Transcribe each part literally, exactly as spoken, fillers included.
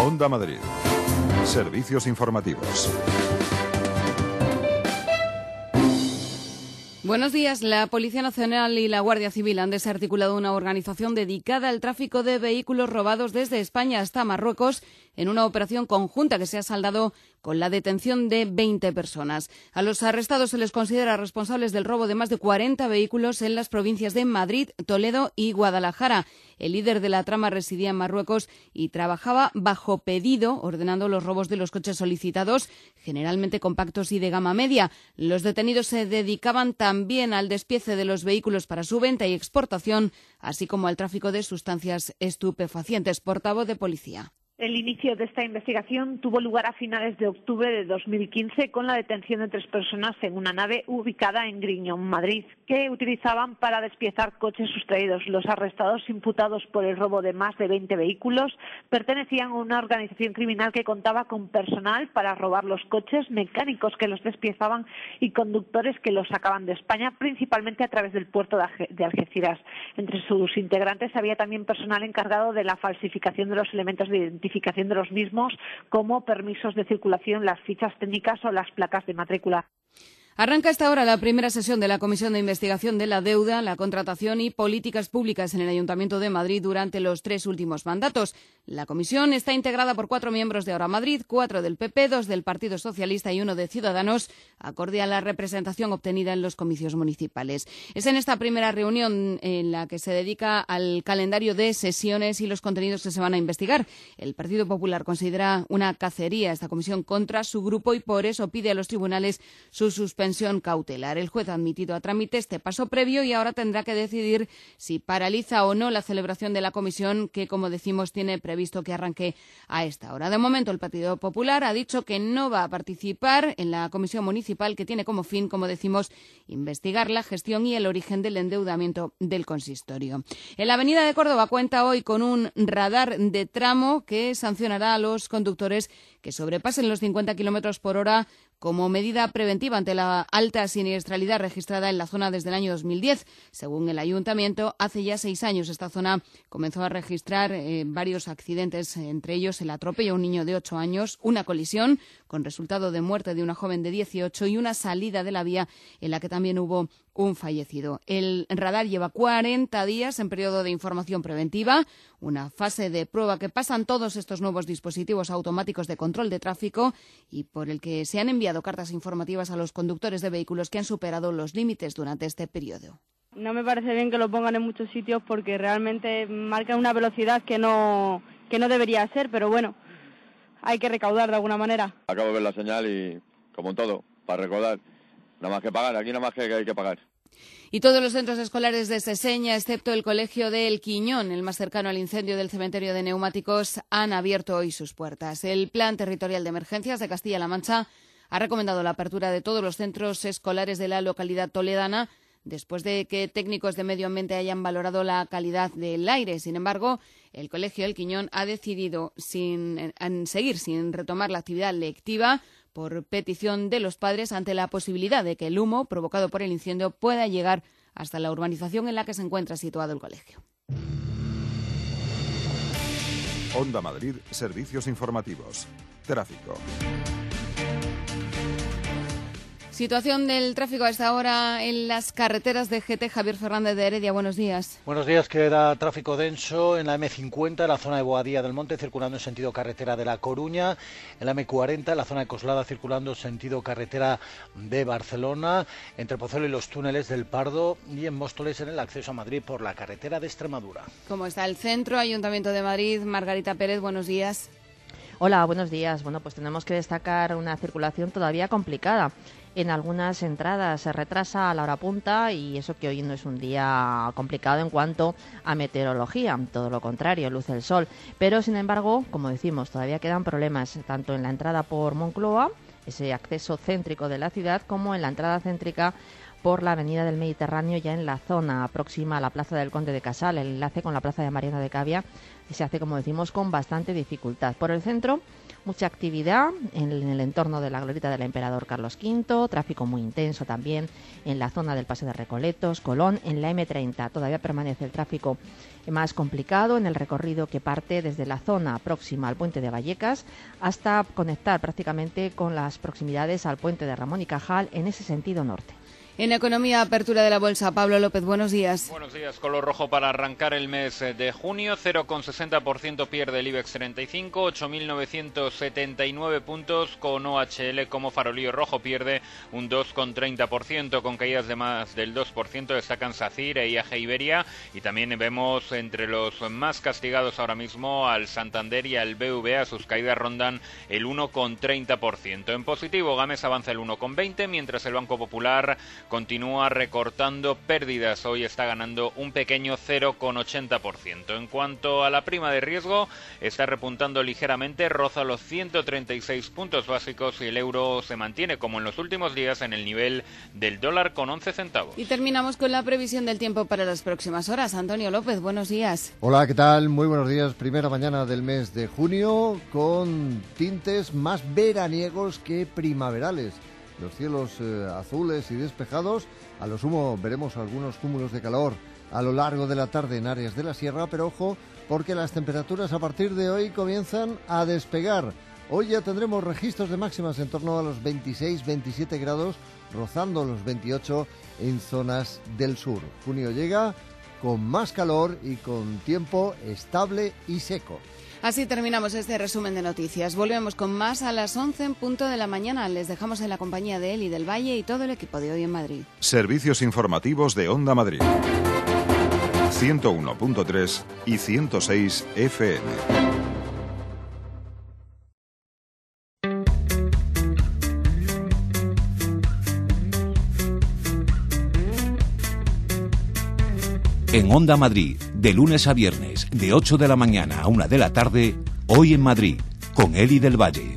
Onda Madrid. Servicios informativos. Buenos días. La Policía Nacional y la Guardia Civil han desarticulado una organización dedicada al tráfico de vehículos robados desde España hasta Marruecos en una operación conjunta que se ha saldado con la detención de veinte personas. A los arrestados se les considera responsables del robo de más de cuarenta vehículos en las provincias de Madrid, Toledo y Guadalajara. El líder de la trama residía en Marruecos y trabajaba bajo pedido, ordenando los robos de los coches solicitados, generalmente compactos y de gama media. Los detenidos se dedicaban también al despiece de los vehículos para su venta y exportación, así como al tráfico de sustancias estupefacientes. Portavoz de policía. El inicio de esta investigación tuvo lugar a finales de octubre de dos mil quince con la detención de tres personas en una nave ubicada en Griñón, Madrid, que utilizaban para despiezar coches sustraídos. Los arrestados imputados por el robo de más de veinte vehículos pertenecían a una organización criminal que contaba con personal para robar los coches, mecánicos que los despiezaban y conductores que los sacaban de España, principalmente a través del puerto de Algeciras. Entre sus integrantes había también personal encargado de la falsificación de los elementos de identificación de los mismos, como permisos de circulación, las fichas técnicas o las placas de matrícula. Arranca esta hora la primera sesión de la Comisión de Investigación de la Deuda, la Contratación y Políticas Públicas en el Ayuntamiento de Madrid durante los tres últimos mandatos. La comisión está integrada por cuatro miembros de Ahora Madrid, cuatro del P P, dos del Partido Socialista y uno de Ciudadanos, acorde a la representación obtenida en los comicios municipales. Es en esta primera reunión en la que se dedica al calendario de sesiones y los contenidos que se van a investigar. El Partido Popular considera una cacería esta comisión contra su grupo y por eso pide a los tribunales su suspensión cautelar. El juez ha admitido a trámite este paso previo y ahora tendrá que decidir si paraliza o no la celebración de la comisión que, como decimos, tiene previsto que arranque a esta hora. De momento, el Partido Popular ha dicho que no va a participar en la comisión municipal que tiene como fin, como decimos, investigar la gestión y el origen del endeudamiento del consistorio. En la Avenida de Córdoba cuenta hoy con un radar de tramo que sancionará a los conductores que sobrepasen los cincuenta kilómetros por hora como medida preventiva ante la alta siniestralidad registrada en la zona desde el año dos mil diez. Según el Ayuntamiento, hace ya seis años esta zona comenzó a registrar eh, varios accidentes, entre ellos el atropello a un niño de ocho años, una colisión con resultado de muerte de una joven de dieciocho y una salida de la vía en la que también hubo un fallecido. El radar lleva cuarenta días en periodo de información preventiva, una fase de prueba que pasan todos estos nuevos dispositivos automáticos de control de tráfico y por el que se han enviado cartas informativas a los conductores de vehículos que han superado los límites durante este periodo. No me parece bien que lo pongan en muchos sitios porque realmente marcan una velocidad que no, que no debería ser, pero bueno, hay que recaudar de alguna manera. Acabo de ver la señal y, como en todo, para recaudar, nada más que pagar, aquí nada más que hay que pagar. Y todos los centros escolares de Seseña, excepto el colegio de El Quiñón, el más cercano al incendio del cementerio de neumáticos, han abierto hoy sus puertas. El Plan Territorial de Emergencias de Castilla-La Mancha ha recomendado la apertura de todos los centros escolares de la localidad toledana después de que técnicos de medio ambiente hayan valorado la calidad del aire. Sin embargo, el colegio El Quiñón ha decidido sin, en seguir sin retomar la actividad lectiva por petición de los padres ante la posibilidad de que el humo provocado por el incendio pueda llegar hasta la urbanización en la que se encuentra situado el colegio. Onda Madrid, servicios informativos. Tráfico. Situación del tráfico a esta hora en las carreteras de G T. Javier Fernández de Heredia, buenos días. Buenos días, queda tráfico denso en la M cincuenta, en la zona de Boadilla del Monte, circulando en sentido carretera de La Coruña, en la M cuarenta, en la zona de Coslada, circulando en sentido carretera de Barcelona, entre Pozuelo y los túneles del Pardo, y en Móstoles en el acceso a Madrid por la carretera de Extremadura. ¿Cómo está el centro? Ayuntamiento de Madrid, Margarita Pérez, buenos días. Hola, buenos días. Bueno, pues tenemos que destacar una circulación todavía complicada. En algunas entradas se retrasa a la hora punta y eso que hoy no es un día complicado en cuanto a meteorología, todo lo contrario, luce el sol. Pero, sin embargo, como decimos, todavía quedan problemas tanto en la entrada por Moncloa, ese acceso céntrico de la ciudad, como en la entrada céntrica por la avenida del Mediterráneo, ya en la zona próxima a la Plaza del Conde de Casal. El enlace con la Plaza de Mariana de Cavia se hace, como decimos, con bastante dificultad. Por el centro, mucha actividad en el entorno de la glorieta del Emperador Carlos quinto, tráfico muy intenso también en la zona del Paseo de Recoletos, Colón, en la eme treinta todavía permanece el tráfico más complicado en el recorrido que parte desde la zona próxima al puente de Vallecas hasta conectar prácticamente con las proximidades al puente de Ramón y Cajal en ese sentido norte. En economía, apertura de la bolsa. Pablo López, buenos días. Buenos días. Color rojo para arrancar el mes de junio. cero coma sesenta por ciento pierde el IBEX treinta y cinco, ocho mil novecientos setenta y nueve puntos. Con O H L como farolillo rojo pierde un dos coma treinta por ciento. Con caídas de más del dos por ciento destacan SACIR e I A G Iberia. Y también vemos entre los más castigados ahora mismo al Santander y al B B V A. Sus caídas rondan el uno coma treinta por ciento. En positivo, Gamesa avanza el uno coma veinte por ciento, mientras el Banco Popular continúa recortando pérdidas. Hoy está ganando un pequeño cero coma ochenta por ciento. En cuanto a la prima de riesgo, está repuntando ligeramente, roza los ciento treinta y seis puntos básicos y el euro se mantiene, como en los últimos días, en el nivel del dólar con once centavos. Y terminamos con la previsión del tiempo para las próximas horas. Antonio López, buenos días. Hola, ¿qué tal? Muy buenos días. Primera mañana del mes de junio con tintes más veraniegos que primaverales. Los cielos eh, azules y despejados, a lo sumo veremos algunos cúmulos de calor a lo largo de la tarde en áreas de la sierra, pero ojo, porque las temperaturas a partir de hoy comienzan a despegar. Hoy ya tendremos registros de máximas en torno a los veintiséis veintisiete grados, rozando los veintiocho en zonas del sur. Junio llega con más calor y con tiempo estable y seco. Así terminamos este resumen de noticias. Volvemos con más a las once en punto de la mañana. Les dejamos en la compañía de Eli del Valle y todo el equipo de Hoy en Madrid. Servicios informativos de Onda Madrid. ciento uno punto tres y ciento seis F M. En Onda Madrid, de lunes a viernes, de ocho de la mañana a una de la tarde, Hoy en Madrid, con Eli del Valle.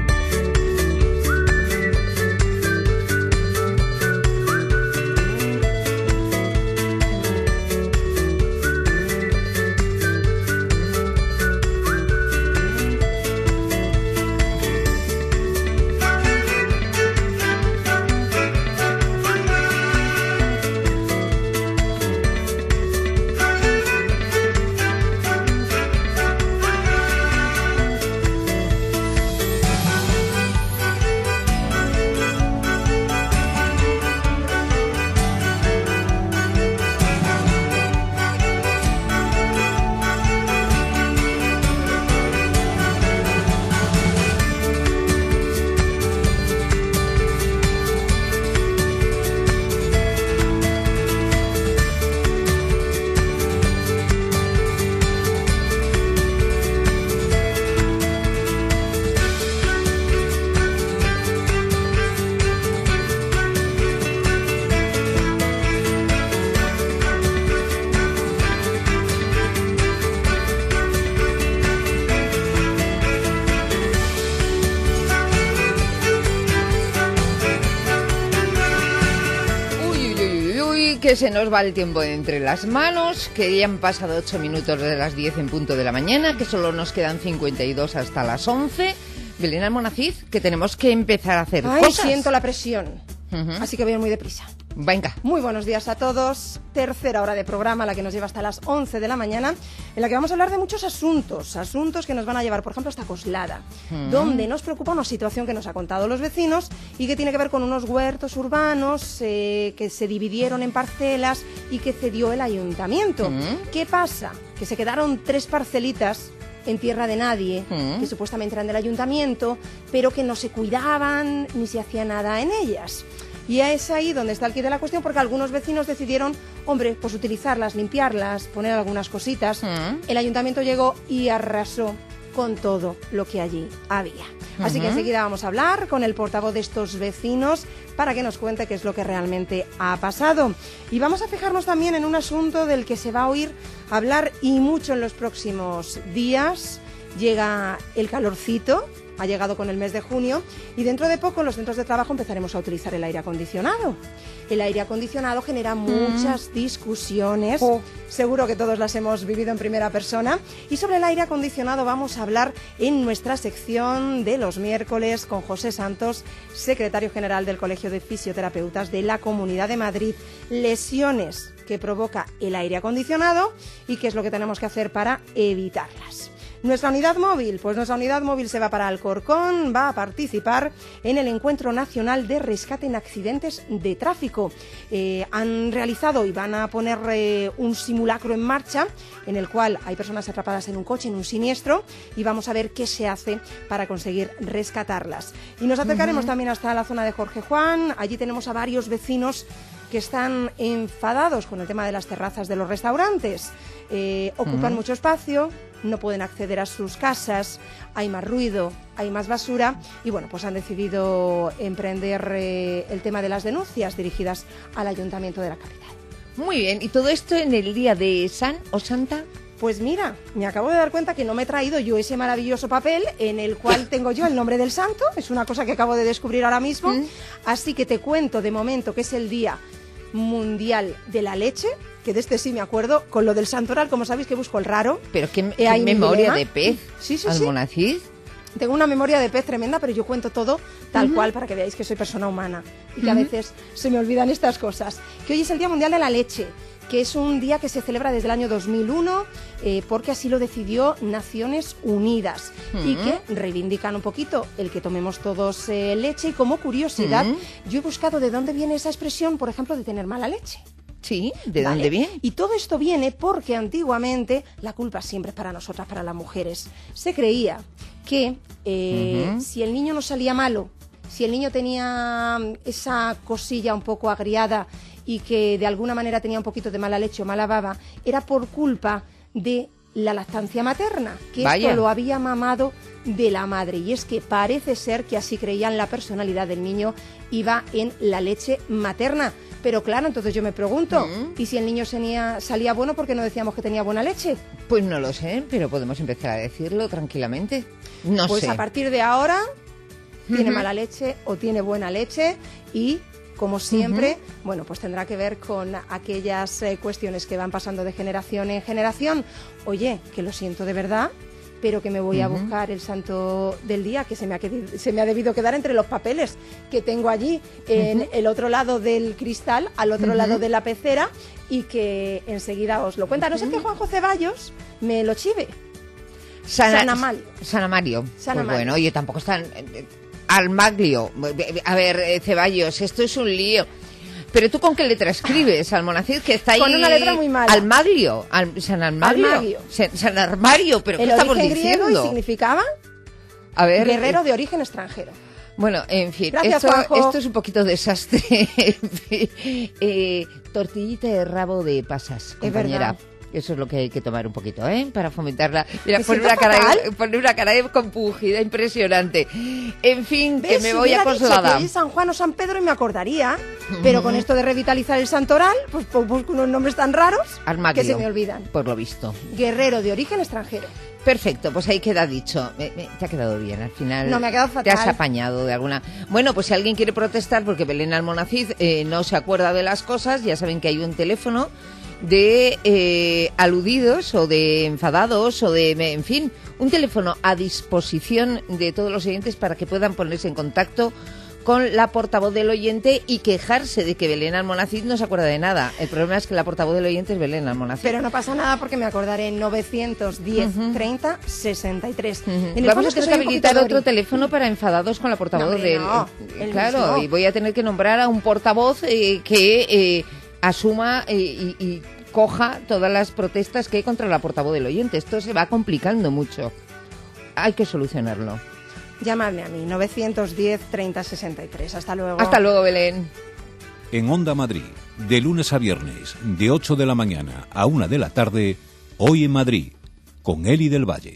Que se nos va el tiempo entre las manos, que ya han pasado ocho minutos de las diez en punto de la mañana, que solo nos quedan cincuenta y dos hasta las once. Belén Almonacid, que tenemos que empezar a hacer Ay, cosas. Siento la presión, uh-huh. Así que voy a ir muy deprisa. Venga. Muy buenos días a todos. Tercera hora de programa, la que nos lleva hasta las once de la mañana, en la que vamos a hablar de muchos asuntos, asuntos que nos van a llevar, por ejemplo, hasta Coslada, mm. donde nos preocupa una situación que nos ha contado los vecinos y que tiene que ver con unos huertos urbanos eh, que se dividieron en parcelas y que cedió el ayuntamiento. Mm. ¿Qué pasa? Que se quedaron tres parcelitas en tierra de nadie, mm. que supuestamente eran del ayuntamiento, pero que no se cuidaban ni se hacía nada en ellas. Y es ahí donde está el quid de la cuestión, porque algunos vecinos decidieron, hombre, pues utilizarlas, limpiarlas, poner algunas cositas. Mm. El ayuntamiento llegó y arrasó con todo lo que allí había. Uh-huh. Así que enseguida vamos a hablar con el portavoz de estos vecinos para que nos cuente qué es lo que realmente ha pasado. Y vamos a fijarnos también en un asunto del que se va a oír hablar y mucho en los próximos días. Llega el calorcito, ha llegado con el mes de junio y dentro de poco en los centros de trabajo empezaremos a utilizar el aire acondicionado. El aire acondicionado genera muchas mm. discusiones, oh. seguro que todos las hemos vivido en primera persona, y sobre el aire acondicionado vamos a hablar en nuestra sección de los miércoles con José Santos, secretario general del Colegio de Fisioterapeutas de la Comunidad de Madrid. Lesiones que provoca el aire acondicionado y qué es lo que tenemos que hacer para evitarlas. Nuestra unidad móvil, pues nuestra unidad móvil se va para Alcorcón, va a participar en el Encuentro Nacional de Rescate en Accidentes de Tráfico. Eh, han realizado y van a poner eh, un simulacro en marcha en el cual hay personas atrapadas en un coche, en un siniestro, y vamos a ver qué se hace para conseguir rescatarlas. Y nos acercaremos uh-huh. también hasta la zona de Jorge Juan. Allí tenemos a varios vecinos que están enfadados con el tema de las terrazas de los restaurantes. Eh, ocupan uh-huh. mucho espacio, no pueden acceder a sus casas, hay más ruido, hay más basura y bueno, pues han decidido emprender eh, el tema de las denuncias dirigidas al Ayuntamiento de la capital. Muy bien, ¿y todo esto en el día de San o Santa? Pues mira, me acabo de dar cuenta que no me he traído yo ese maravilloso papel en el cual tengo yo el nombre del santo, es una cosa que acabo de descubrir ahora mismo, ¿Mm? Así que te cuento de momento que es el Día Mundial de la Leche, que de este sí me acuerdo, con lo del santoral, como sabéis que busco el raro. Pero qué, qué memoria de pez, sí, sí, Almonacid. Sí. Tengo una memoria de pez tremenda, pero yo cuento todo tal uh-huh. cual para que veáis que soy persona humana y que uh-huh. a veces se me olvidan estas cosas. Que hoy es el Día Mundial de la Leche, que es un día que se celebra desde el año dos mil uno, eh, porque así lo decidió Naciones Unidas, uh-huh. y que reivindican un poquito el que tomemos todos eh, leche. Y como curiosidad, uh-huh. yo he buscado de dónde viene esa expresión, por ejemplo, de tener mala leche. Sí, ¿de ¿Vale? dónde viene? Y todo esto viene porque antiguamente la culpa siempre es para nosotras, para las mujeres. Se creía que eh, uh-huh. si el niño no salía malo, si el niño tenía esa cosilla un poco agriada y que de alguna manera tenía un poquito de mala leche o mala baba, era por culpa de la lactancia materna, que Vaya. Esto lo había mamado de la madre. Y es que parece ser que así creían la personalidad del niño iba en la leche materna. Pero claro, entonces yo me pregunto, ¿Mm? ¿y si el niño salía, salía bueno, por qué no decíamos que tenía buena leche? Pues no lo sé, pero podemos empezar a decirlo tranquilamente. No pues sé. Pues a partir de ahora, tiene Uh-huh. mala leche o tiene buena leche y... como siempre, uh-huh. bueno, pues tendrá que ver con aquellas eh, cuestiones que van pasando de generación en generación. Oye, que lo siento de verdad, pero que me voy uh-huh. a buscar el santo del día, que se me ha, qued- se me ha debido quedar entre los papeles que tengo allí en uh-huh. el otro llado del cristal, al otro uh-huh. lado de la pecera, y que enseguida os lo cuenta. A no ser que Juanjo Ceballos me lo chive. Sana, San Amario. San Amario. San Pues Amario. bueno, oye, tampoco están... Almaglio. A ver, eh, Ceballos, esto es un lío. Pero tú con qué letra escribes, Almonacid, que está ahí... Con una letra muy mala. Almaglio. Al, San Almaglio. Almaglio. San, San Armario, pero ¿qué El estamos origen diciendo? griego y significaba A ver, guerrero eh, de origen extranjero. Bueno, en fin, Gracias, esto, Juanjo. esto es un poquito desastre. En fin, eh, tortillita de rabo de pasas, compañera. verdad. Eso es lo que hay que tomar un poquito, ¿eh? Para fomentarla. Mira, Me pone siento una, cara fatal. de, pone una cara de compungida impresionante. En fin, que ¿Ves? me Si voy hubiera dicho acoslada. que es San Juan o San Pedro y me acordaría, pero con esto de revitalizar el santoral, pues, pues busco unos nombres tan raros Armaglio, que se me olvidan. por lo visto. Guerrero de origen extranjero. Perfecto, pues ahí queda dicho. Me- me- te ha quedado bien, al final. No, me ha quedado fatal. Te has apañado de alguna. Bueno, pues si alguien quiere protestar porque Belén Almonacid eh, no se acuerda de las cosas, ya saben que hay un teléfono de eh, aludidos o de enfadados o de, en fin, un teléfono a disposición de todos los oyentes para que puedan ponerse en contacto con la portavoz del oyente y quejarse de que Belén Almonacid no se acuerda de nada. El problema es que la portavoz del oyente es Belén Almonacid. Pero no pasa nada porque me acordaré en novecientos diez, treinta, sesenta y tres. En el Vamos fondo a es que tener que soy un habilitar poquito otro dori. teléfono para enfadados con la portavoz No, hombre, del... no, eh, el claro, mismo. y voy a tener que nombrar a un portavoz eh, que eh, asuma eh, y, y coja todas las protestas que hay contra la portavoz del oyente. Esto se va complicando mucho. Hay que solucionarlo. Llamadme a mí, novecientos diez, treinta, sesenta y tres. Hasta luego. Hasta luego, Belén. En Onda Madrid, de lunes a viernes, de ocho de la mañana a una de la tarde, Hoy en Madrid, con Eli del Valle.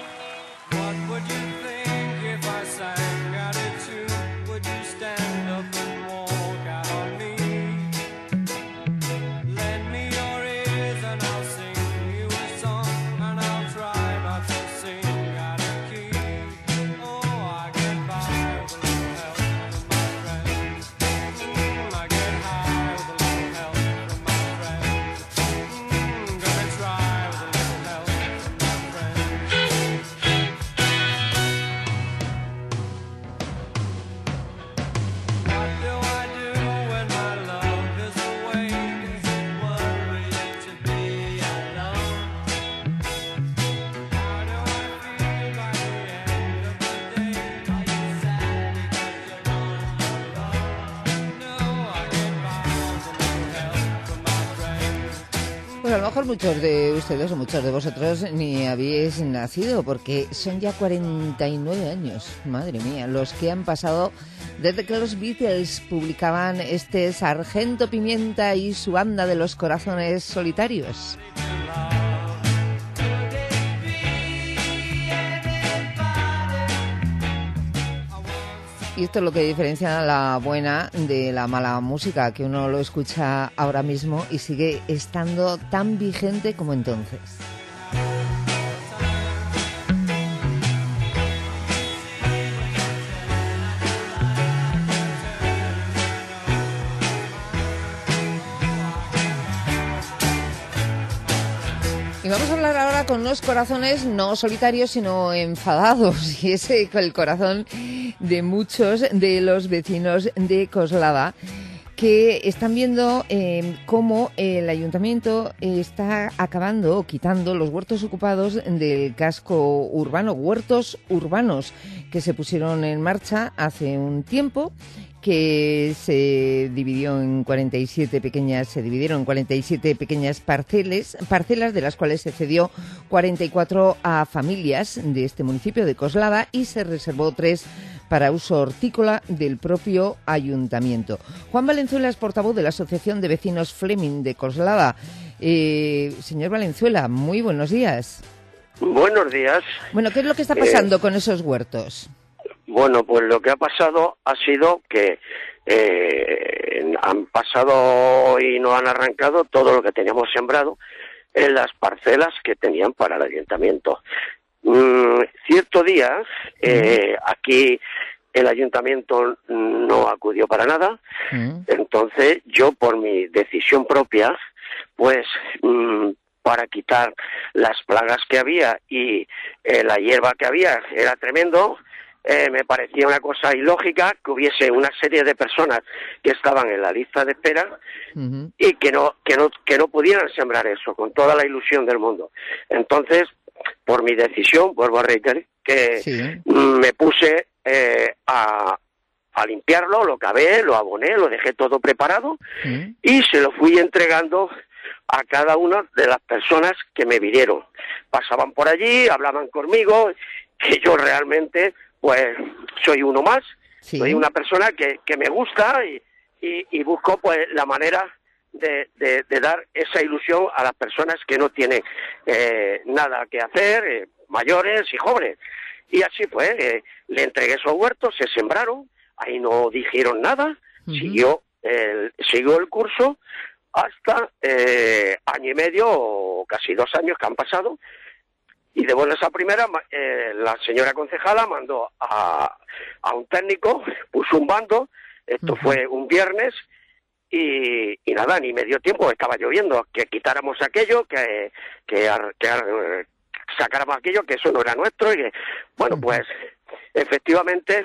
What would you think if I sang out it too? Would you stand up a lo mejor muchos de ustedes o muchos de vosotros ni habéis nacido, porque son ya cuarenta y nueve años, madre mía, los que han pasado desde que los Beatles publicaban este Sargento Pimienta y su banda de los corazones solitarios. Y esto es lo que diferencia la buena de la mala música, que uno lo escucha ahora mismo y sigue estando tan vigente como entonces. Y vamos a hablar ahora con unos corazones no solitarios, sino enfadados. Y es el corazón de muchos de los vecinos de Coslada, que están viendo eh, cómo el ayuntamiento está acabando o quitando los huertos ocupados del casco urbano, huertos urbanos que se pusieron en marcha hace un tiempo, que se dividió en cuarenta y siete pequeñas, se dividieron en cuarenta y siete pequeñas parcelas, parcelas de las cuales se cedió cuarenta y cuatro a familias de este municipio de Coslada y se reservó tres para uso hortícola del propio ayuntamiento. Juan Valenzuela es portavoz de la Asociación de Vecinos Fleming de Coslada. Eh, señor Valenzuela, muy buenos días. Buenos días. Bueno, ¿qué es lo que está pasando eh, con esos huertos? Bueno, pues lo que ha pasado ha sido que eh, han pasado y no han arrancado todo lo que teníamos sembrado en las parcelas que tenían para el ayuntamiento. Mm, cierto día, eh, aquí el ayuntamiento no acudió para nada, mm. entonces yo por mi decisión propia, pues mm, para quitar las plagas que había y eh, la hierba que había era tremendo. Eh, me parecía una cosa ilógica que hubiese una serie de personas que estaban en la lista de espera uh-huh. y que no que no que no pudieran sembrar eso con toda la ilusión del mundo. Entonces, por mi decisión, vuelvo a reiterar que sí. me puse eh, a, a limpiarlo, lo cavé, lo aboné, lo dejé todo preparado uh-huh. y se lo fui entregando a cada una de las personas que me vinieron. Pasaban por allí, hablaban conmigo, que yo realmente pues soy uno más, sí. soy una persona que, que me gusta y, y, y busco pues la manera de, de, de dar esa ilusión a las personas que no tienen eh, nada que hacer, eh, mayores y jóvenes. Y así pues, eh, le entregué esos huertos, se sembraron, ahí no dijeron nada, uh-huh. siguió, el, siguió el curso hasta eh, año y medio o casi dos años que han pasado. Y de buenas a primera, eh, la señora concejala mandó a, a un técnico, puso un bando, esto uh-huh. fue un viernes, y, y nada, ni medio tiempo, estaba lloviendo, que quitáramos aquello, que, que, que sacáramos aquello, que eso no era nuestro, y que, bueno, uh-huh. pues, efectivamente,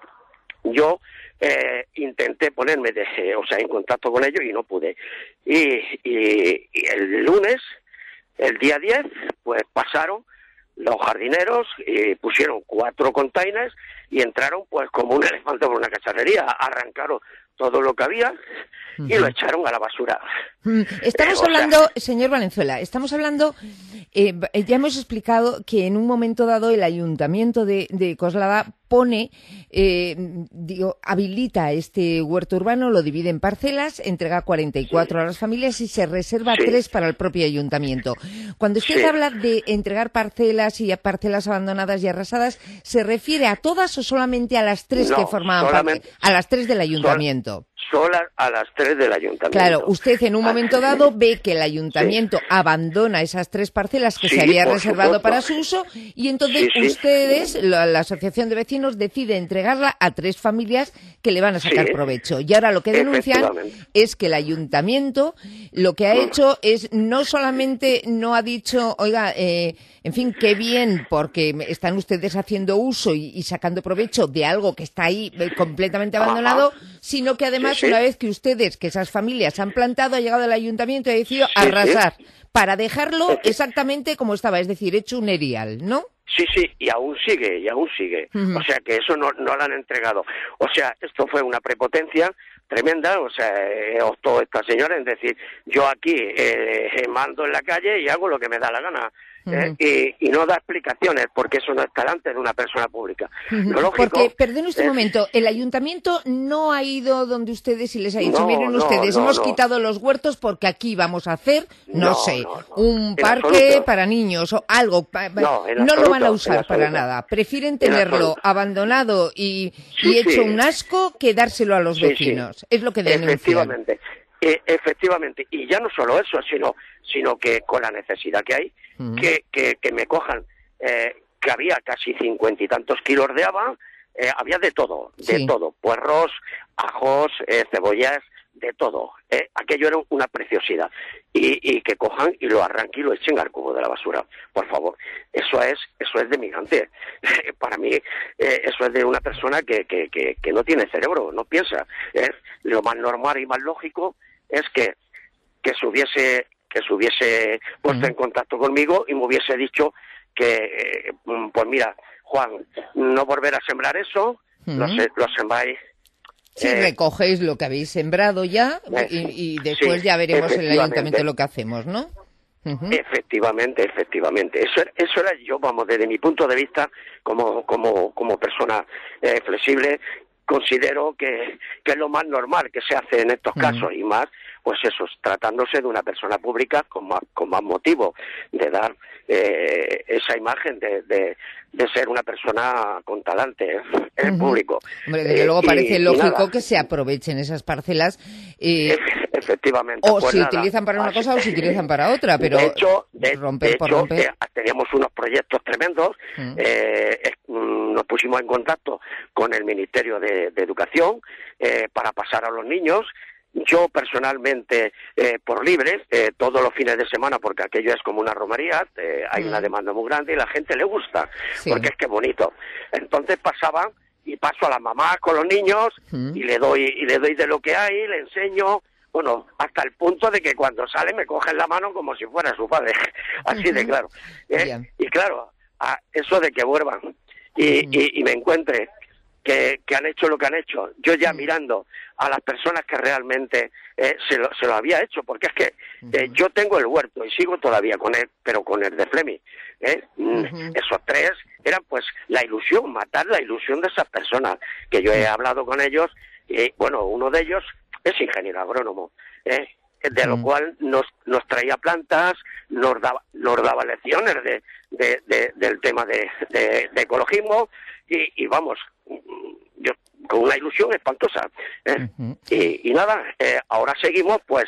yo eh, intenté ponerme, de, o sea, en contacto con ellos y no pude. Y, y, y el lunes, el día diez, pues pasaron los jardineros y pusieron cuatro containers y entraron pues como un elefante por una cacharrería, arrancaron todo lo que había y uh-huh. lo echaron a la basura. Estamos eh, hablando, sea... señor Valenzuela, estamos hablando, eh, ya hemos explicado que en un momento dado el ayuntamiento de, de Coslada pone, eh, digo, habilita este huerto urbano, lo divide en parcelas, entrega cuarenta y cuatro sí. a las familias y se reserva sí. tres para el propio ayuntamiento. Cuando usted sí. habla de entregar parcelas y parcelas abandonadas y arrasadas, ¿se refiere a todas o solamente a las tres no, que formaban parte? A las tres del ayuntamiento. Solas a las tres del ayuntamiento. Claro, usted en un momento dado ve que el ayuntamiento sí. abandona esas tres parcelas que sí, se había reservado supuesto. para su uso y entonces sí, sí. ustedes, la, la asociación de vecinos, decide entregarla a tres familias que le van a sacar sí. provecho. Y ahora lo que denuncian es que el ayuntamiento lo que ha hecho es no solamente no ha dicho, oiga, eh, en fin, qué bien, porque están ustedes haciendo uso y, y sacando provecho de algo que está ahí completamente abandonado, Ajá. sino que además sí, sí. una vez que ustedes, que esas familias han plantado, ha llegado el ayuntamiento y ha decidido sí, arrasar sí. para dejarlo sí. exactamente como estaba, es decir, hecho un erial, ¿no? Sí, sí, y aún sigue, y aún sigue. Uh-huh. O sea que eso no, no lo han entregado. O sea, esto fue una prepotencia tremenda, o sea, eh, optó esta señora en decir, yo aquí eh, mando en la calle y hago lo que me da la gana. Eh, uh-huh. y, y no da explicaciones, porque eso no está delante de una persona pública. Uh-huh. Lo lógico, porque, perdón usted un eh, momento, el ayuntamiento no ha ido donde ustedes y les ha dicho, no, miren no, ustedes, no, hemos no. quitado los huertos porque aquí vamos a hacer, no, no sé, no, no. un En parque absoluto. para niños o algo. Pa, pa, no, en no absoluto, lo van a usar para absoluto. nada. Prefieren tenerlo abandonado y, sí, y hecho sí. un asco que dárselo a los sí, vecinos. Sí. Es lo que denuncian. Efectivamente. Eh, efectivamente, y ya no solo eso, sino sino que con la necesidad que hay, uh-huh. que, que, que me cojan, eh, que había casi cincuenta y tantos kilos de haba, eh, había de todo, de sí. todo, puerros, ajos, eh, cebollas, de todo. Eh, aquello era una preciosidad. Y, y que cojan y lo arranquen y lo echen al cubo de la basura, por favor. Eso es eso es de migrante. Para mí, eh, eso es de una persona que, que, que, que no tiene cerebro, no piensa. Eh, lo más normal y más lógico es que, que se hubiese, que se hubiese puesto uh-huh. en contacto conmigo y me hubiese dicho que, eh, pues mira, Juan, no volver a sembrar eso, uh-huh. lo, se, lo sembráis. Sí, eh, recogéis lo que habéis sembrado ya eh, y, y después sí, ya veremos en el ayuntamiento lo que hacemos, ¿no? Uh-huh. Efectivamente, efectivamente. Eso, eso era yo, vamos, desde mi punto de vista, como, como, como persona eh, flexible, considero que, que es lo más normal que se hace en estos uh-huh. casos, y más, pues eso, tratándose de una persona pública con más, con más motivo de dar eh, esa imagen de, de, de ser una persona con talante en el uh-huh. público. Hombre, desde eh, luego y, parece y lógico nada. que se aprovechen esas parcelas. Eh, Efectivamente. O pues se nada, utilizan para una así, cosa o se utilizan para otra, pero de hecho, de, romper de por hecho, romper. Eh, teníamos unos proyectos tremendos, uh-huh. eh, eh, nos pusimos en contacto con el Ministerio de, de Educación eh, para pasar a los niños. Yo personalmente, eh, por libre, eh, todos los fines de semana, porque aquello es como una romería, eh, hay mm. una demanda muy grande y la gente le gusta, sí. porque es que bonito. Entonces pasaba y paso a las mamás con los niños mm. y le doy y le doy de lo que hay, le enseño, bueno, hasta el punto de que cuando sale me cogen la mano como si fuera su padre, así uh-huh. de claro. ¿eh? Y claro, a eso de que vuelvan y, uh-huh. y, y me encuentre que, que han hecho lo que han hecho, yo ya uh-huh. mirando a las personas que realmente eh, se, lo, se lo había hecho, porque es que eh, uh-huh. yo tengo el huerto y sigo todavía con él, pero con el de Flemi. ¿eh? Uh-huh. Esos tres eran pues la ilusión, matar la ilusión de esas personas, que yo he hablado con ellos, y bueno, uno de ellos es ingeniero agrónomo, ¿eh? de uh-huh. lo cual nos nos traía plantas, nos daba, nos daba lecciones de, de, de, del tema de, de, de ecologismo, y, y vamos, yo con una ilusión espantosa. ¿eh? Uh-huh. y, y nada, eh, ahora seguimos pues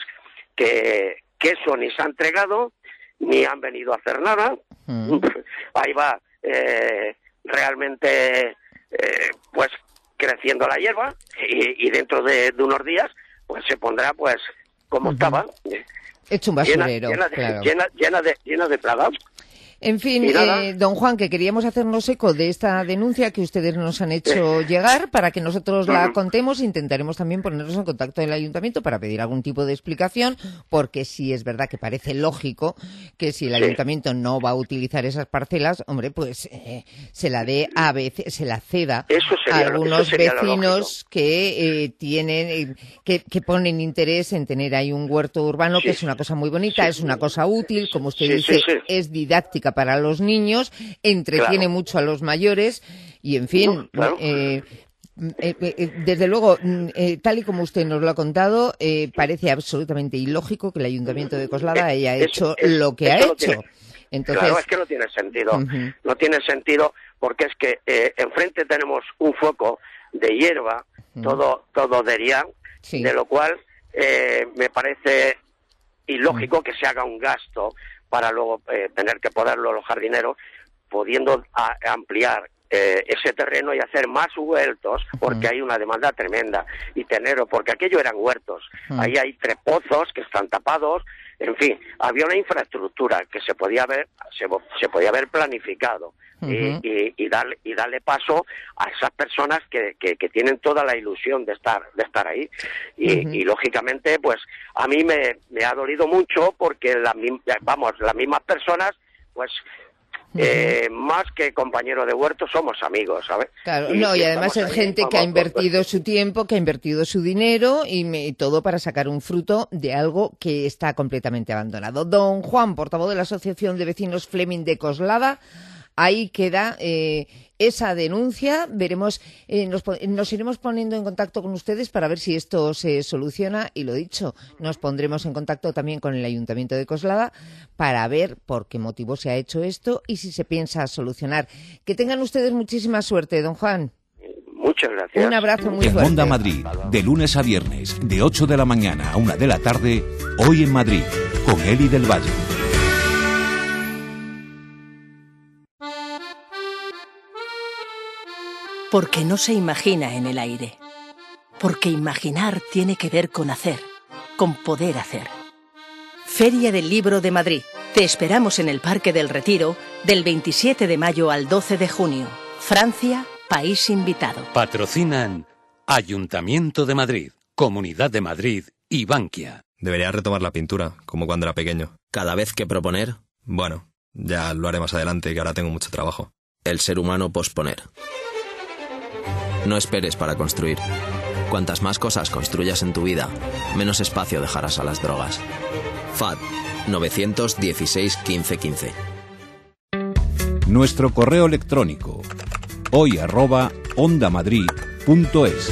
que, que eso ni se ha entregado, ni han venido a hacer nada. Uh-huh. Ahí va eh, realmente eh, pues creciendo la hierba, y, y dentro de, de unos días pues se pondrá pues como uh-huh. estaba. Hecho un basurero, llena, llena, de, claro. llena, llena de llena de plagas. En fin, eh, don Juan, que queríamos hacernos eco de esta denuncia que ustedes nos han hecho llegar para que nosotros la contemos. Intentaremos también ponernos en contacto con el ayuntamiento para pedir algún tipo de explicación, porque sí es verdad que parece lógico que si el sí. ayuntamiento no va a utilizar esas parcelas, hombre, pues eh, se la dé a veces, se la ceda sería, a algunos vecinos lo que eh, tienen, eh, que, que ponen interés en tener ahí un huerto urbano, sí. que es una cosa muy bonita, sí. es una cosa útil, como usted sí, dice, sí, sí. es didáctica para los niños, entretiene claro. mucho a los mayores y, en fin, no, claro. eh, eh, eh, desde luego, eh, tal y como usted nos lo ha contado, eh, parece absolutamente ilógico que el Ayuntamiento de Coslada haya es, hecho es, lo que ha no hecho. Tiene, Entonces, claro, es que no tiene sentido. Uh-huh. No tiene sentido porque es que eh, enfrente tenemos un foco de hierba, uh-huh. todo todo de rián, sí. de lo cual eh, me parece ilógico uh-huh. que se haga un gasto para luego eh, tener que podarlo los jardineros, pudiendo a, ampliar eh, ese terreno y hacer más huertos, porque uh-huh. hay una demanda tremenda, y tenerlo, porque aquello eran huertos, uh-huh. ahí hay tres pozos que están tapados, en fin, había una infraestructura que se podía haber, se, se podía haber planificado, uh-huh. y, y, y darle y darle paso a esas personas que, que, que tienen toda la ilusión de estar de estar ahí, y, uh-huh. y lógicamente pues a mí me, me ha dolido mucho porque la, vamos las mismas personas pues eh, más que compañero de huerto, somos amigos, ¿sabes? Claro, y, no, y y además es ahí, gente vamos, que ha pues, invertido su tiempo, que ha invertido su dinero y, me, y todo para sacar un fruto de algo que está completamente abandonado. Don Juan, portavoz de la Asociación de Vecinos Fleming de Coslada, ahí queda eh, esa denuncia. Veremos, eh, nos, nos iremos poniendo en contacto con ustedes para ver si esto se soluciona. Y lo dicho, nos pondremos en contacto también con el Ayuntamiento de Coslada para ver por qué motivo se ha hecho esto y si se piensa solucionar. Que tengan ustedes muchísima suerte, don Juan. Muchas gracias. Un abrazo muy En fuerte. Onda Madrid, de lunes a viernes, de ocho de la mañana a una de la tarde, Hoy en Madrid, con Eli del Valle. Porque no se imagina en el aire. Porque imaginar tiene que ver con hacer, con poder hacer. Feria del Libro de Madrid. Te esperamos en el Parque del Retiro del veintisiete de mayo al doce de junio. Francia, país invitado. Patrocinan Ayuntamiento de Madrid, Comunidad de Madrid y Bankia. Debería retomar la pintura, como cuando era pequeño. ¿Cada vez que proponer? Bueno, ya lo haré más adelante, que ahora tengo mucho trabajo. El ser humano posponer. No esperes para construir. Cuantas más cosas construyas en tu vida, menos espacio dejarás a las drogas. F A D nueve uno seis, quince, quince. Nuestro correo electrónico hoy arroba ondamadrid punto es.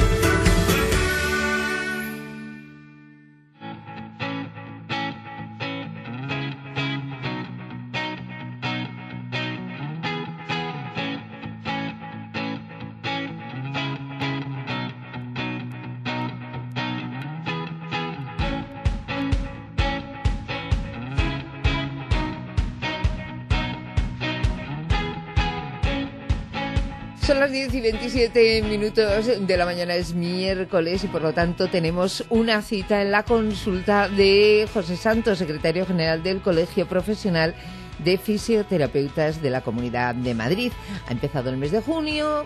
Son las diez y veintisiete minutos de la mañana, es miércoles y por lo tanto tenemos una cita en la consulta de José Santos, secretario general del Colegio Profesional de Fisioterapeutas de la Comunidad de Madrid. Ha empezado el mes de junio,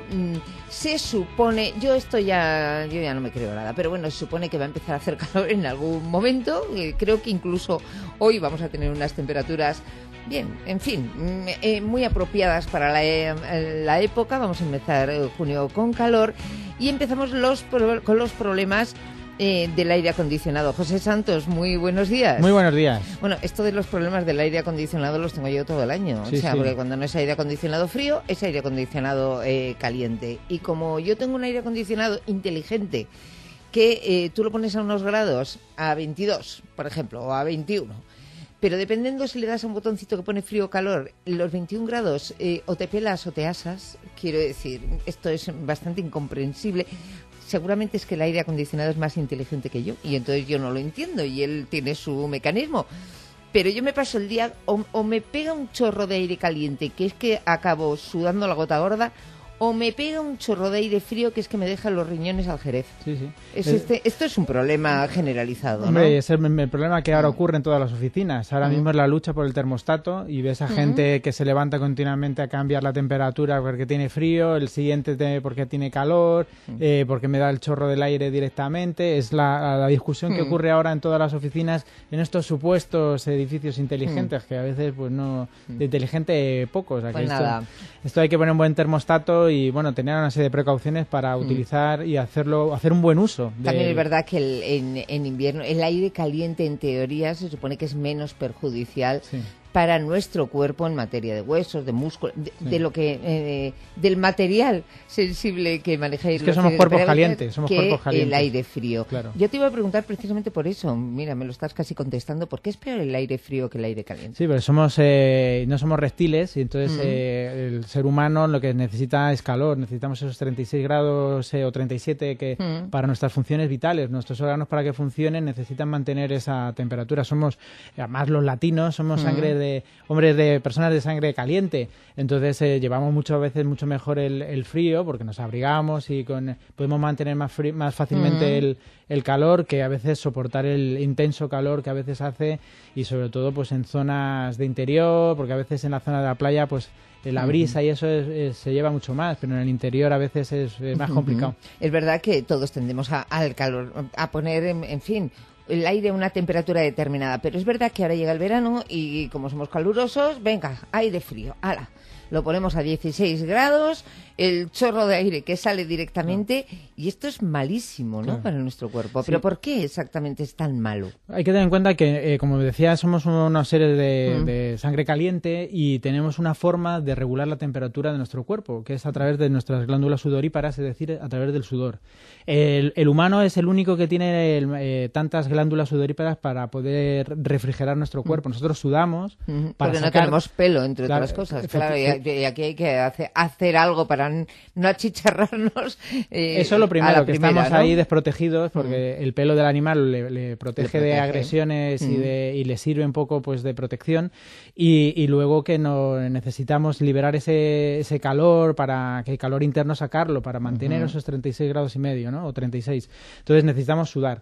se supone, yo esto ya, yo ya no me creo nada, pero bueno, se supone que va a empezar a hacer calor en algún momento. Creo que incluso hoy vamos a tener unas temperaturas bien, en fin, eh, muy apropiadas para la, eh, la época. Vamos a empezar eh, junio con calor y empezamos los pro, con los problemas eh, del aire acondicionado. José Santos, muy buenos días. Muy buenos días. Bueno, esto de los problemas del aire acondicionado los tengo yo todo el año. Sí, o sea, sí. porque cuando no es aire acondicionado frío, es aire acondicionado eh, caliente. Y como yo tengo un aire acondicionado inteligente, que eh, tú lo pones a unos grados, a veintidós, por ejemplo, o a veintiuno, pero dependiendo si le das a un botoncito que pone frío o calor, los veintiún grados eh, o te pelas o te asas, quiero decir, esto es bastante incomprensible. Seguramente es que el aire acondicionado es más inteligente que yo y entonces yo no lo entiendo y él tiene su mecanismo. Pero yo me paso el día o, o me pega un chorro de aire caliente, que es que acabo sudando la gota gorda, o me pega un chorro de aire frío que es que me deja los riñones al jerez. Sí, sí. Es este, esto es un problema generalizado, Hombre, ¿no? es el, el problema que ahora ocurre en todas las oficinas. Ahora uh-huh. mismo es la lucha por el termostato y ves a uh-huh. gente que se levanta continuamente a cambiar la temperatura porque tiene frío, el siguiente te, porque tiene calor, uh-huh. eh, porque me da el chorro del aire directamente. Es la, la discusión uh-huh. que ocurre ahora en todas las oficinas en estos supuestos edificios inteligentes, uh-huh. que a veces pues no, de inteligente poco. O sea, que pues esto, nada. esto hay que poner un buen termostato y bueno, tener una serie de precauciones para utilizar mm. y hacerlo, hacer un buen uso. De... También es verdad que el, en, en invierno el aire caliente en teoría se supone que es menos perjudicial sí. para nuestro cuerpo en materia de huesos, de músculos, de, sí. de lo que eh, del material sensible que manejáis. Es que somos cuerpos calientes, somos que cuerpos calientes. El aire frío. Claro. Yo te iba a preguntar precisamente por eso. Mira, me lo estás casi contestando. ¿Por qué es peor el aire frío que el aire caliente? Sí, pero somos eh, no somos reptiles y entonces mm. eh, el ser humano lo que necesita es calor. Necesitamos esos treinta y seis grados eh, o treinta y siete que mm. para nuestras funciones vitales. Nuestros órganos para que funcionen necesitan mantener esa temperatura. Somos, además los latinos, somos mm. sangre de hombres de personas de sangre caliente. Entonces eh, llevamos muchas veces mucho mejor el, el frío porque nos abrigamos y con podemos mantener más frío, más fácilmente mm. el, el calor que a veces soportar el intenso calor que a veces hace y sobre todo pues en zonas de interior, porque a veces en la zona de la playa pues la brisa y eso es, es, se lleva mucho más, pero en el interior a veces es, es más complicado. Es verdad que todos tendemos a, al calor, a poner, en, en fin, el aire a una temperatura determinada. Pero es verdad que ahora llega el verano y como somos calurosos, venga, aire frío, ala. Lo ponemos a dieciséis grados, el chorro de aire que sale directamente, claro. Y esto es malísimo, ¿no? Claro. Para nuestro cuerpo. ¿Pero sí. por qué exactamente es tan malo? Hay que tener en cuenta que, eh, como decía, somos unos seres de, mm. de sangre caliente y tenemos una forma de regular la temperatura de nuestro cuerpo, que es a través de nuestras glándulas sudoríparas, es decir, a través del sudor. El, el humano es el único que tiene el, eh, tantas glándulas sudoríparas para poder refrigerar nuestro cuerpo. Nosotros sudamos mm. para Porque sacar... no tenemos pelo, entre claro, otras cosas. Claro, y, y aquí hay que hacer, hacer algo para no achicharrarnos. Eh, Eso es lo primero, que primera, estamos ¿no? ahí desprotegidos porque mm. el pelo del animal le, le, protege, le protege de agresiones mm. y, de, y le sirve un poco pues de protección y, y luego que no necesitamos liberar ese, ese calor para que el calor interno sacarlo para mantener uh-huh. esos treinta y seis grados y medio, ¿no? O treinta y seis. Entonces necesitamos sudar.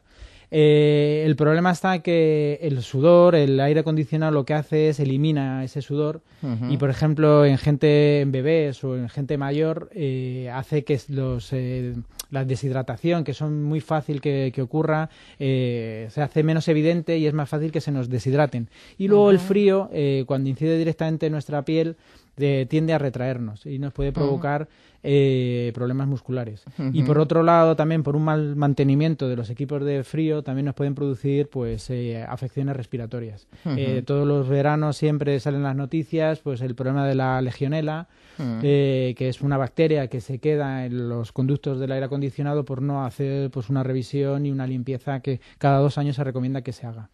Eh, el problema está que el sudor, el aire acondicionado lo que hace es elimina ese sudor uh-huh. y, por ejemplo, en gente, en bebés o en gente mayor, eh, hace que los, eh, la deshidratación, que son muy fácil que, que ocurra, eh, se hace menos evidente y es más fácil que se nos deshidraten. Y luego uh-huh. el frío, eh, cuando incide directamente en nuestra piel, de, tiende a retraernos y nos puede provocar uh-huh. eh, problemas musculares. Uh-huh. Y por otro lado, también por un mal mantenimiento de los equipos de frío, también nos pueden producir pues eh, afecciones respiratorias. Uh-huh. Eh, todos los veranos siempre salen las noticias, pues el problema de la legionela, uh-huh. eh, que es una bacteria que se queda en los conductos del aire acondicionado por no hacer pues una revisión y una limpieza que cada dos años se recomienda que se haga.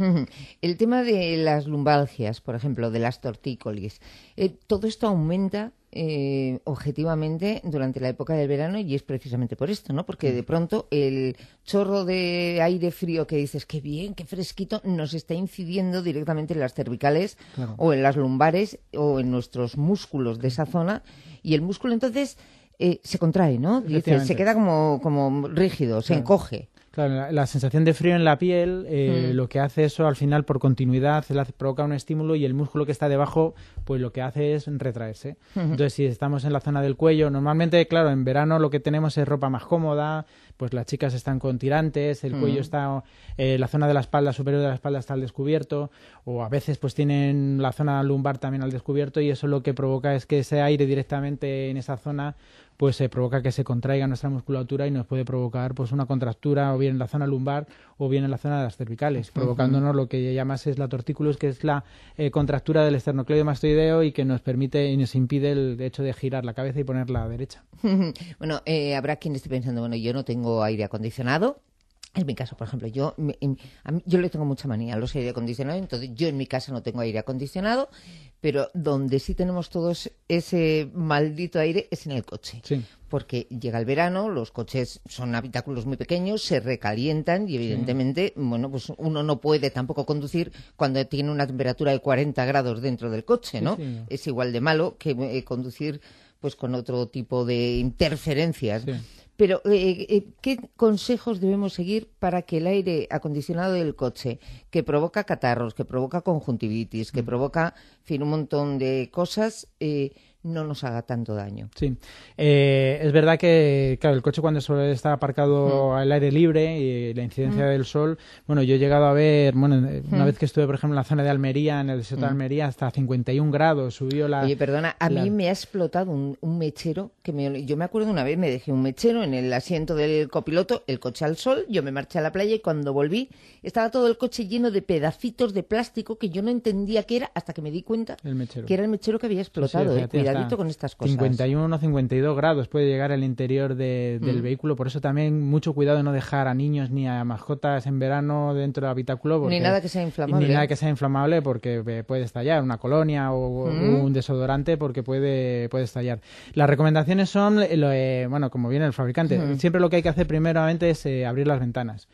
El tema de las lumbalgias, por ejemplo, de las tortícolis, eh, todo esto aumenta eh, objetivamente durante la época del verano y es precisamente por esto, ¿no? Porque de pronto el chorro de aire frío que dices, qué bien, qué fresquito, nos está incidiendo directamente en las cervicales claro. o en las lumbares o en nuestros músculos de esa zona y el músculo entonces eh, se contrae, ¿no? Dices, se queda como, como rígido, se claro. encoge. Claro, la, la sensación de frío en la piel, eh, mm. lo que hace eso al final por continuidad, le hace, provoca un estímulo y el músculo que está debajo, pues lo que hace es retraerse. Uh-huh. Entonces, si estamos en la zona del cuello, normalmente, claro, en verano lo que tenemos es ropa más cómoda, pues las chicas están con tirantes, el uh-huh. cuello está, eh, la zona de la espalda, superior de la espalda está al descubierto, o a veces pues tienen la zona lumbar también al descubierto y eso lo que provoca es que ese aire directamente en esa zona pues se eh, provoca que se contraiga nuestra musculatura y nos puede provocar pues una contractura o bien en la zona lumbar o bien en la zona de las cervicales, uh-huh. provocándonos lo que llamas es la tortícolis, que es la eh, contractura del esternocleido mastoideo y que nos permite y nos impide el hecho de girar la cabeza y ponerla derecha. Bueno, eh, habrá quien esté pensando, bueno, yo no tengo aire acondicionado. En mi caso, por ejemplo, yo en, a mí, yo le tengo mucha manía a los aire acondicionados, entonces yo en mi casa no tengo aire acondicionado, pero donde sí tenemos todos ese maldito aire es en el coche. Sí. Porque llega el verano, los coches son habitáculos muy pequeños, se recalientan y evidentemente, sí. bueno, pues uno no puede tampoco conducir cuando tiene una temperatura de cuarenta grados dentro del coche, ¿no? Sí, sí. Es igual de malo que eh, conducir pues con otro tipo de interferencias. Sí. Pero, eh, eh, ¿qué consejos debemos seguir para que el aire acondicionado del coche, que provoca catarros, que provoca conjuntivitis, que provoca, en fin, un montón de cosas, eh, no nos haga tanto daño? Sí, eh, es verdad que, claro, el coche cuando está aparcado mm. al aire libre y la incidencia mm. del sol, bueno, yo he llegado a ver, bueno, una mm. vez que estuve, por ejemplo, en la zona de Almería, en el desierto mm. de Almería, hasta cincuenta y un grados, subió la... Oye, perdona, a la... mí me ha explotado un, un mechero, que me, yo me acuerdo una vez, me dejé un mechero en el asiento del copiloto, el coche al sol, yo me marché a la playa y cuando volví estaba todo el coche lleno de pedacitos de plástico que yo no entendía qué era hasta que me di cuenta que era el mechero que había explotado, sí, sí, eh, cuidadito con estas cosas. cincuenta y uno, cincuenta y dos grados puede llegar al interior de, del mm. vehículo, por eso también mucho cuidado de no dejar a niños ni a mascotas en verano dentro del habitáculo. Porque, ni nada que sea inflamable. Ni nada que sea inflamable porque puede estallar, una colonia o mm. un desodorante porque puede, puede estallar. Las recomendaciones son, lo, eh, bueno, como viene el fabricante, mm. siempre lo que hay que hacer primeramente es eh, abrir las ventanas.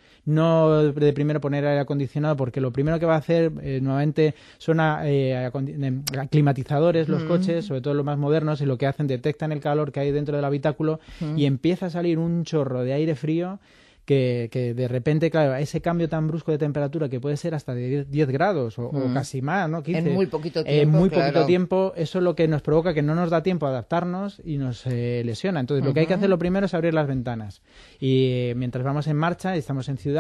No de primero poner aire acondicionado porque lo primero que va a hacer eh, nuevamente son a, eh, climatizadores los mm. coches, sobre todo los más modernos, y lo que hacen, detectan el calor que hay dentro del habitáculo mm. y empieza a salir un chorro de aire frío que, que de repente, claro, ese cambio tan brusco de temperatura que puede ser hasta de diez grados o, mm. o casi más, ¿no? quince, en muy poquito tiempo. En muy claro. poquito tiempo, eso es lo que nos provoca que no nos da tiempo a adaptarnos y nos eh, lesiona. Entonces, uh-huh. lo que hay que hacer lo primero es abrir las ventanas. Y eh, mientras vamos en marcha y estamos en ciudad,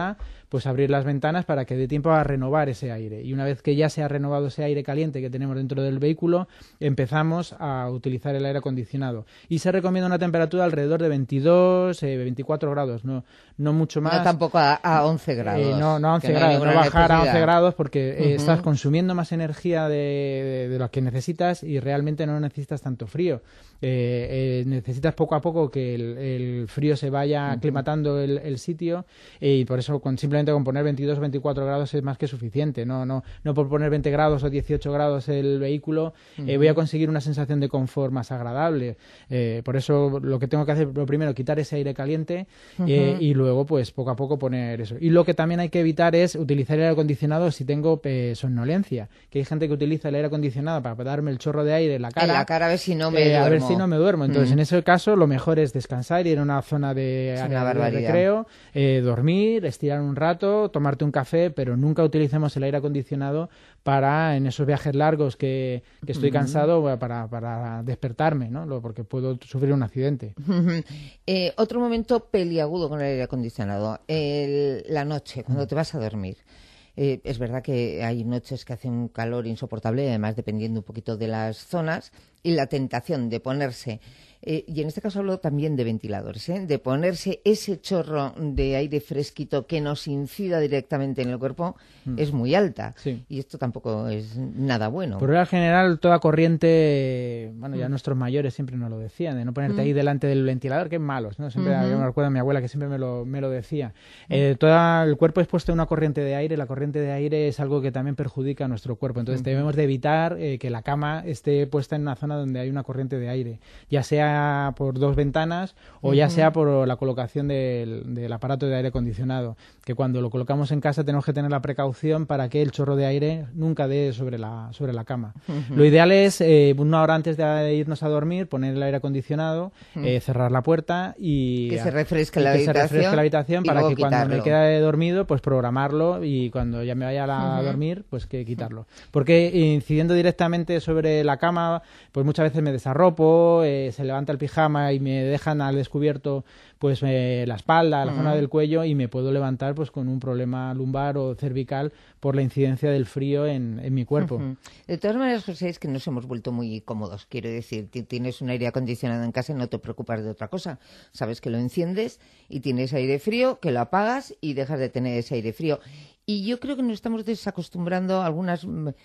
pues abrir las ventanas para que dé tiempo a renovar ese aire. Y una vez que ya se ha renovado ese aire caliente que tenemos dentro del vehículo, empezamos a utilizar el aire acondicionado. Y se recomienda una temperatura alrededor de veintidós, eh, veinticuatro grados, no, no mucho más. No tampoco a, a once grados. Eh, no, no a once no grados, no bajar necesidad. a once grados porque eh, uh-huh. estás consumiendo más energía de, de, de lo que necesitas y realmente no necesitas tanto frío. Eh, eh, necesitas poco a poco que el, el frío se vaya aclimatando el, el sitio eh, y por eso con, simplemente con poner veintidós o veinticuatro grados es más que suficiente. No, no, no por poner veinte grados o dieciocho grados el vehículo eh, uh-huh. voy a conseguir una sensación de confort más agradable. Eh, por eso lo que tengo que hacer, lo primero, quitar ese aire caliente uh-huh. eh, y luego pues poco a poco poner eso. Y lo que también hay que evitar es utilizar el aire acondicionado si tengo eh, somnolencia, que hay gente que utiliza el aire acondicionado para darme el chorro de aire en la cara. En la cara a ver si no me eh, duermo. A ver si no me duermo. Entonces, uh-huh. en ese caso, lo mejor es descansar, ir a una zona de, es área una de recreo, eh, dormir, estirar un rato, tomarte un café, pero nunca utilicemos el aire acondicionado para, en esos viajes largos que, que estoy uh-huh. cansado, para, para despertarme, ¿no? Porque puedo sufrir un accidente. Uh-huh. Eh, otro momento peliagudo con el aire acondicionado, el, la noche, cuando uh-huh. te vas a dormir. Eh, es verdad que hay noches que hace un calor insoportable, además dependiendo un poquito de las zonas, y la tentación de ponerse, eh, y en este caso hablo también de ventiladores, ¿eh? de ponerse ese chorro de aire fresquito que nos incida directamente en el cuerpo, mm. es muy alta. Sí. Y esto tampoco es nada bueno. Por regla general, toda corriente, bueno, ya mm. nuestros mayores siempre nos lo decían, de no ponerte mm. ahí delante del ventilador, que es malo, ¿no? Siempre, mm-hmm. yo me recuerdo a mi abuela que siempre me lo, me lo decía. Mm. Eh, todo el cuerpo es expuesto a una corriente de aire, la corriente de aire es algo que también perjudica a nuestro cuerpo, entonces mm-hmm. debemos de evitar eh, que la cama esté puesta en una zona donde hay una corriente de aire, ya sea por dos ventanas o ya uh-huh. sea por la colocación del, del aparato de aire acondicionado, que cuando lo colocamos en casa tenemos que tener la precaución para que el chorro de aire nunca dé sobre la, sobre la cama. Uh-huh. Lo ideal es eh, una hora antes de irnos a dormir poner el aire acondicionado, uh-huh. eh, cerrar la puerta y que se refresque y la que habitación, se refresque la habitación para que quitarlo. Cuando me quede dormido pues programarlo y cuando ya me vaya a, la, uh-huh. a dormir pues que quitarlo, porque incidiendo directamente sobre la cama pues muchas veces me desarropo, eh, se levanta el pijama y me dejan al descubierto pues eh, la espalda, la uh-huh. zona del cuello y me puedo levantar pues con un problema lumbar o cervical por la incidencia del frío en, en mi cuerpo. Uh-huh. De todas maneras, José, es que nos hemos vuelto muy cómodos. Quiero decir, tienes un aire acondicionado en casa y no te preocupas de otra cosa. Sabes que lo enciendes y tienes aire frío, que lo apagas y dejas de tener ese aire frío. Y yo creo que nos estamos desacostumbrando a algunos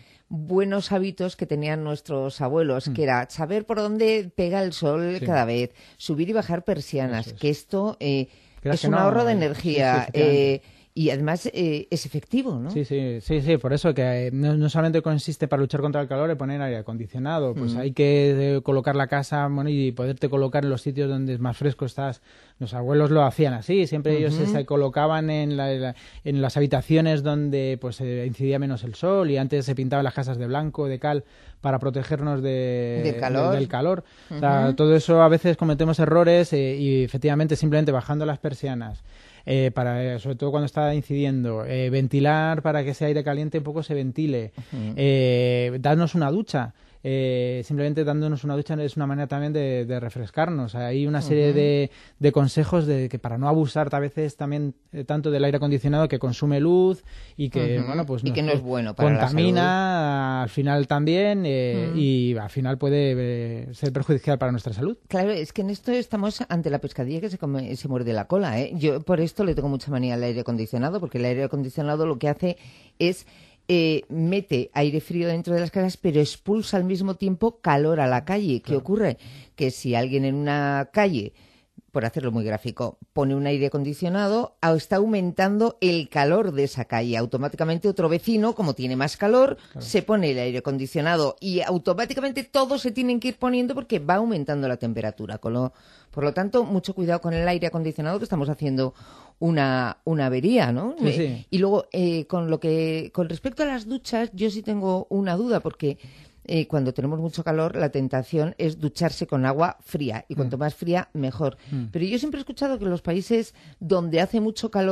buenos hábitos que tenían nuestros abuelos, mm. que era saber por dónde pega el sol sí. cada vez, subir y bajar persianas, es. que esto eh, es un no, ahorro de energía. Sí, sí, eh, y además eh, es efectivo, ¿no? Sí, sí, sí, sí, por eso que eh, no, no solamente consiste para luchar contra el calor en poner aire acondicionado, pues mm. hay que eh, colocar la casa, bueno, y poderte colocar en los sitios donde más fresco estás. Los abuelos lo hacían así, siempre uh-huh. ellos se, se colocaban en, la, la, en las habitaciones donde pues eh, incidía menos el sol y antes se pintaban las casas de blanco, de cal, para protegernos de, del calor. De, del calor. Uh-huh. O sea, todo eso a veces cometemos errores eh, y efectivamente simplemente bajando las persianas, eh, para sobre todo cuando está incidiendo, eh, ventilar para que ese aire caliente un poco se ventile, uh-huh. eh, darnos una ducha. Eh, simplemente dándonos una ducha es una manera también de, de refrescarnos. Hay una serie uh-huh. de, de consejos de que para no abusar a veces también eh, tanto del aire acondicionado que consume luz y que uh-huh. bueno pues y nos, que no es bueno para contamina la salud. Al final también eh, uh-huh. y al final puede eh, ser perjudicial para nuestra salud. Claro, es que en esto estamos ante la pescadilla que se, come, se muerde la cola, ¿eh? Yo por esto le tengo mucha manía al aire acondicionado, porque el aire acondicionado lo que hace es Eh, mete aire frío dentro de las casas, pero expulsa al mismo tiempo calor a la calle. ¿Qué claro. ocurre? Que si alguien en una calle, por hacerlo muy gráfico, pone un aire acondicionado, está aumentando el calor de esa calle. Automáticamente otro vecino, como tiene más calor, claro. se pone el aire acondicionado y automáticamente todos se tienen que ir poniendo porque va aumentando la temperatura. Con lo, por lo tanto, mucho cuidado con el aire acondicionado, que estamos haciendo una, una avería, ¿no? Sí, sí. Y luego, eh, con lo que con respecto a las duchas, yo sí tengo una duda, porque eh, cuando tenemos mucho calor, la tentación es ducharse con agua fría, y cuanto mm. más fría, mejor. Mm. Pero yo siempre he escuchado que en los países donde hace mucho calor,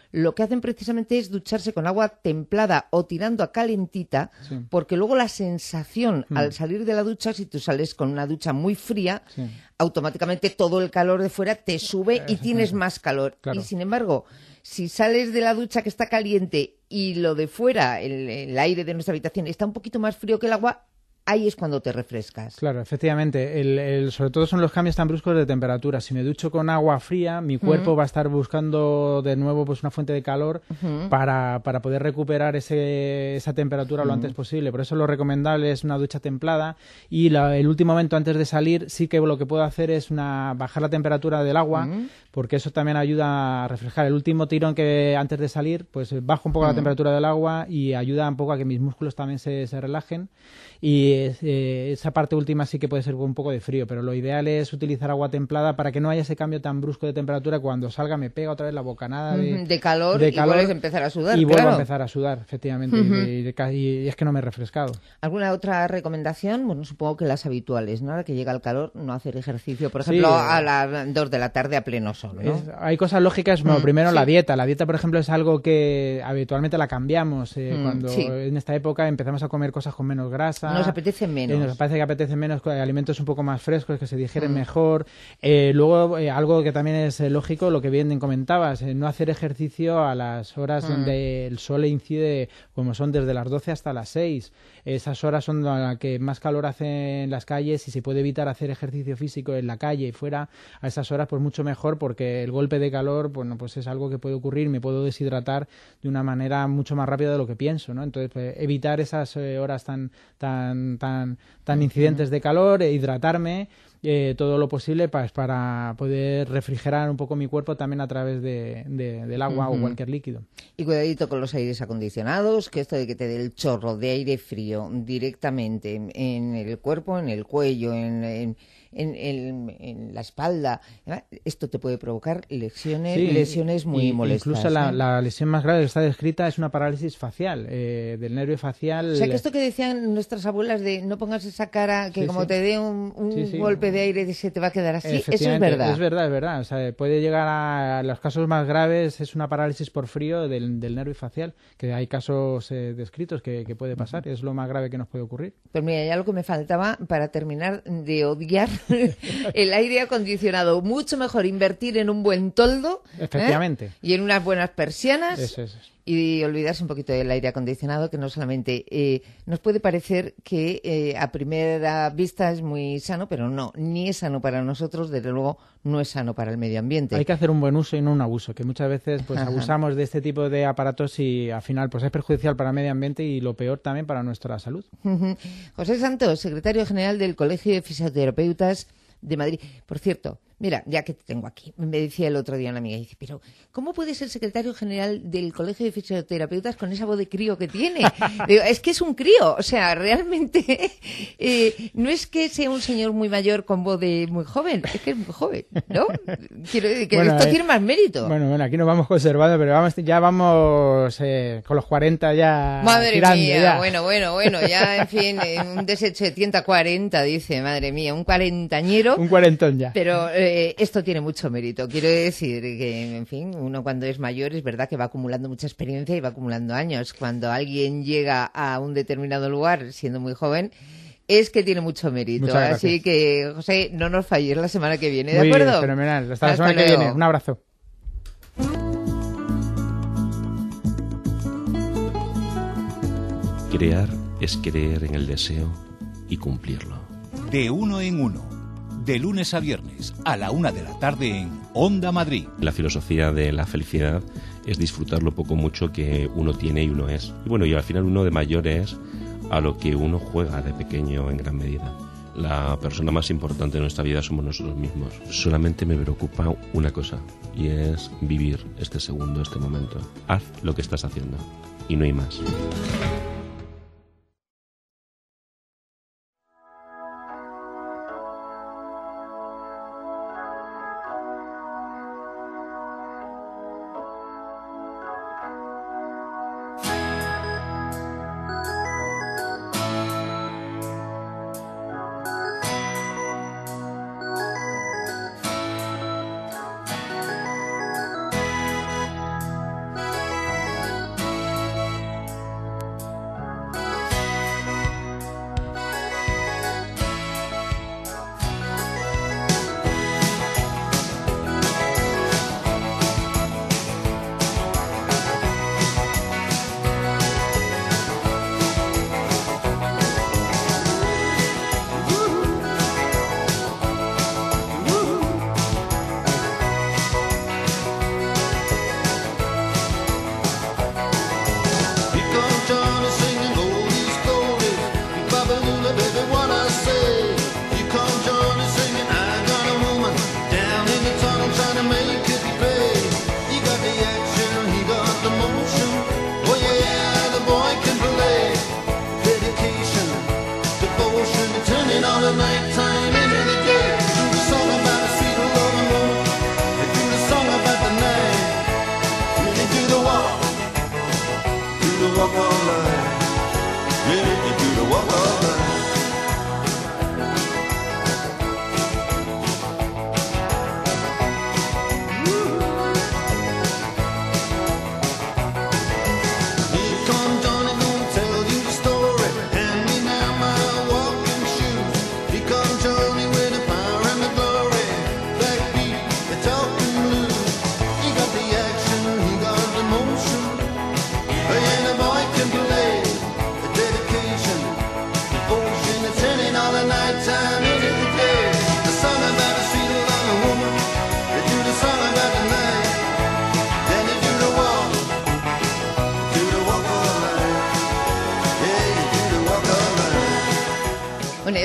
lo que hacen precisamente es ducharse con agua templada o tirando a calentita, sí. porque luego la sensación mm. al salir de la ducha, si tú sales con una ducha muy fría, sí. automáticamente todo el calor de fuera te sube y tienes más calor. Claro. Y sin embargo, si sales de la ducha que está caliente y lo de fuera, el, el aire de nuestra habitación, está un poquito más frío que el agua, ahí es cuando te refrescas. Claro, efectivamente. El, el, sobre todo son los cambios tan bruscos de temperatura. Si me ducho con agua fría, mi cuerpo uh-huh. va a estar buscando de nuevo pues una fuente de calor uh-huh. para, para poder recuperar ese, esa temperatura uh-huh. lo antes posible. Por eso lo recomendable es una ducha templada y la, el último momento antes de salir sí que lo que puedo hacer es una, bajar la temperatura del agua uh-huh. porque eso también ayuda a refrescar. El último tirón que antes de salir, pues bajo un poco uh-huh. la temperatura del agua y ayuda un poco a que mis músculos también se, se relajen. Y eh, esa parte última sí que puede ser un poco de frío, pero lo ideal es utilizar agua templada para que no haya ese cambio tan brusco de temperatura. Cuando salga me pega otra vez la bocanada de, de calor, de calor y vuelves a empezar a sudar. Y claro. vuelvo a empezar a sudar, efectivamente, uh-huh. y, de, de, y es que no me he refrescado. ¿Alguna otra recomendación? Bueno, supongo que las habituales, ¿no? Ahora que llega el calor, no hacer ejercicio, por ejemplo, sí, a las dos de la tarde a pleno sol, ¿no? Es, hay cosas lógicas, bueno, primero sí. la dieta. La dieta, por ejemplo, es algo que habitualmente la cambiamos eh, mm, cuando sí. en esta época empezamos a comer cosas con menos grasa. Nos apetece menos. Nos parece que apetece menos alimentos un poco más frescos, que se digieren mm. mejor. Eh, luego, eh, algo que también es eh, lógico, lo que bien comentabas, eh, no hacer ejercicio a las horas mm. donde el sol incide, como son desde las doce hasta las seis. Esas horas son las que más calor hace en las calles y se puede evitar hacer ejercicio físico en la calle y fuera a esas horas, pues mucho mejor, porque el golpe de calor, bueno, pues es algo que puede ocurrir, me puedo deshidratar de una manera mucho más rápida de lo que pienso, ¿no? Entonces, pues, evitar esas eh, horas tan, tan, tan, tan incidentes de calor, e hidratarme eh, todo lo posible pa, para poder refrigerar un poco mi cuerpo también a través de, de, del agua uh-huh. o cualquier líquido. Y cuidadito con los aires acondicionados, que esto de que te dé el chorro de aire frío directamente en, en el cuerpo, en el cuello, en... en En, en, en la espalda, esto te puede provocar lesiones, sí, lesiones muy y, molestas. Incluso ¿eh? la, la lesión más grave que está descrita es una parálisis facial, eh, del nervio facial. O sea, que esto que decían nuestras abuelas de no pongas esa cara, que sí, como sí. te dé un, un sí, sí. golpe de aire se te va a quedar así, eso es verdad. Es verdad, es verdad. O sea, puede llegar a, a los casos más graves, es una parálisis por frío del, del nervio facial, que hay casos eh, descritos que, que puede pasar, uh-huh. es lo más grave que nos puede ocurrir. Pues mira, ya lo que me faltaba para terminar de odiar el aire acondicionado. Mucho mejor invertir en un buen toldo. Efectivamente. ¿eh? Y en unas buenas persianas. Eso, eso. Y olvidarse un poquito del aire acondicionado, que no solamente eh, nos puede parecer que eh, a primera vista es muy sano, pero no, ni es sano para nosotros, desde luego no es sano para el medio ambiente. Hay que hacer un buen uso y no un abuso, que muchas veces pues Ajá. abusamos de este tipo de aparatos y al final pues es perjudicial para el medio ambiente y lo peor también para nuestra salud. José Santos, secretario general del Colegio de Fisioterapeutas de Madrid. Por cierto, mira, ya que te tengo aquí, me decía el otro día una amiga, dice, pero ¿cómo puede ser secretario general del Colegio de Fisioterapeutas con esa voz de crío que tiene? Digo, es que es un crío, o sea, realmente eh, no es que sea un señor muy mayor con voz de muy joven, es que es muy joven, ¿no? Quiero decir que bueno, esto eh, tiene más mérito. Bueno, bueno, aquí nos vamos conservando, pero vamos, ya vamos eh, con los cuarenta ya Madre tirando, mía, ya. bueno, bueno, bueno, ya, en fin, un de setecientos cuarenta, dice, madre mía, un cuarentañero. Un cuarentón ya. Pero eh, esto tiene mucho mérito. Quiero decir que, en fin, uno cuando es mayor es verdad que va acumulando mucha experiencia y va acumulando años. Cuando alguien llega a un determinado lugar siendo muy joven, es que tiene mucho mérito. Así que, José, no nos falles la semana que viene, ¿de muy acuerdo? Bien, fenomenal. Hasta la Hasta semana luego. que viene. Un abrazo. Crear es creer en el deseo y cumplirlo. De uno en uno. De lunes a viernes, a la una de la tarde en Onda Madrid. La filosofía de la felicidad es disfrutar lo poco mucho que uno tiene y uno es. Y bueno, y al final uno de mayor es a lo que uno juega de pequeño en gran medida. La persona más importante de nuestra vida somos nosotros mismos. Solamente me preocupa una cosa, y es vivir este segundo, este momento. Haz lo que estás haciendo, y no hay más.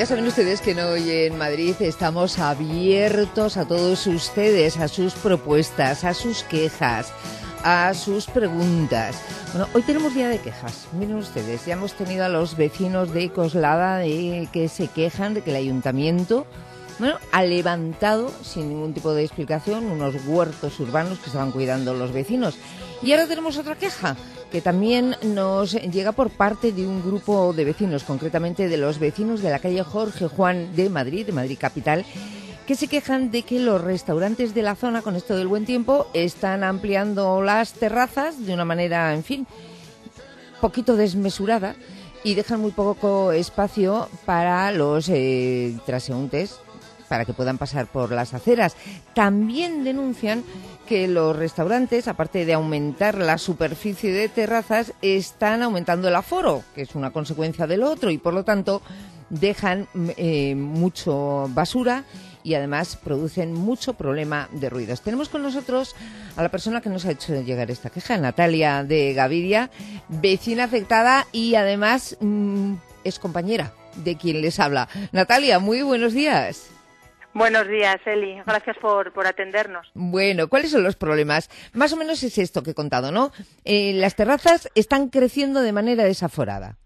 ya saben ustedes que no, hoy en Madrid estamos abiertos a todos ustedes, a sus propuestas, a sus quejas, a sus preguntas. Bueno, hoy tenemos día de quejas. Miren ustedes, ya hemos tenido a los vecinos de Coslada de que se quejan de que el ayuntamiento, bueno, ha levantado sin ningún tipo de explicación unos huertos urbanos que estaban cuidando los vecinos. Y ahora tenemos otra queja que también nos llega por parte de un grupo de vecinos, concretamente de los vecinos de la calle Jorge Juan de Madrid, de Madrid Capital, que se quejan de que los restaurantes de la zona, con esto del buen tiempo, están ampliando las terrazas de una manera, en fin, poquito desmesurada y dejan muy poco espacio para los eh, transeúntes, para que puedan pasar por las aceras. También denuncian que los restaurantes, aparte de aumentar la superficie de terrazas, están aumentando el aforo, que es una consecuencia del otro, y por lo tanto dejan eh, mucho basura y además producen mucho problema de ruidos. Tenemos con nosotros a la persona que nos ha hecho llegar esta queja, Natalia de Gaviria, vecina afectada y además mmm, es compañera de quien les habla. Natalia, muy buenos días. Buenos días, Eli. Gracias por, por atendernos. Bueno, ¿cuáles son los problemas? Más o menos es esto que he contado, ¿no? Eh, las terrazas están creciendo de manera desaforada.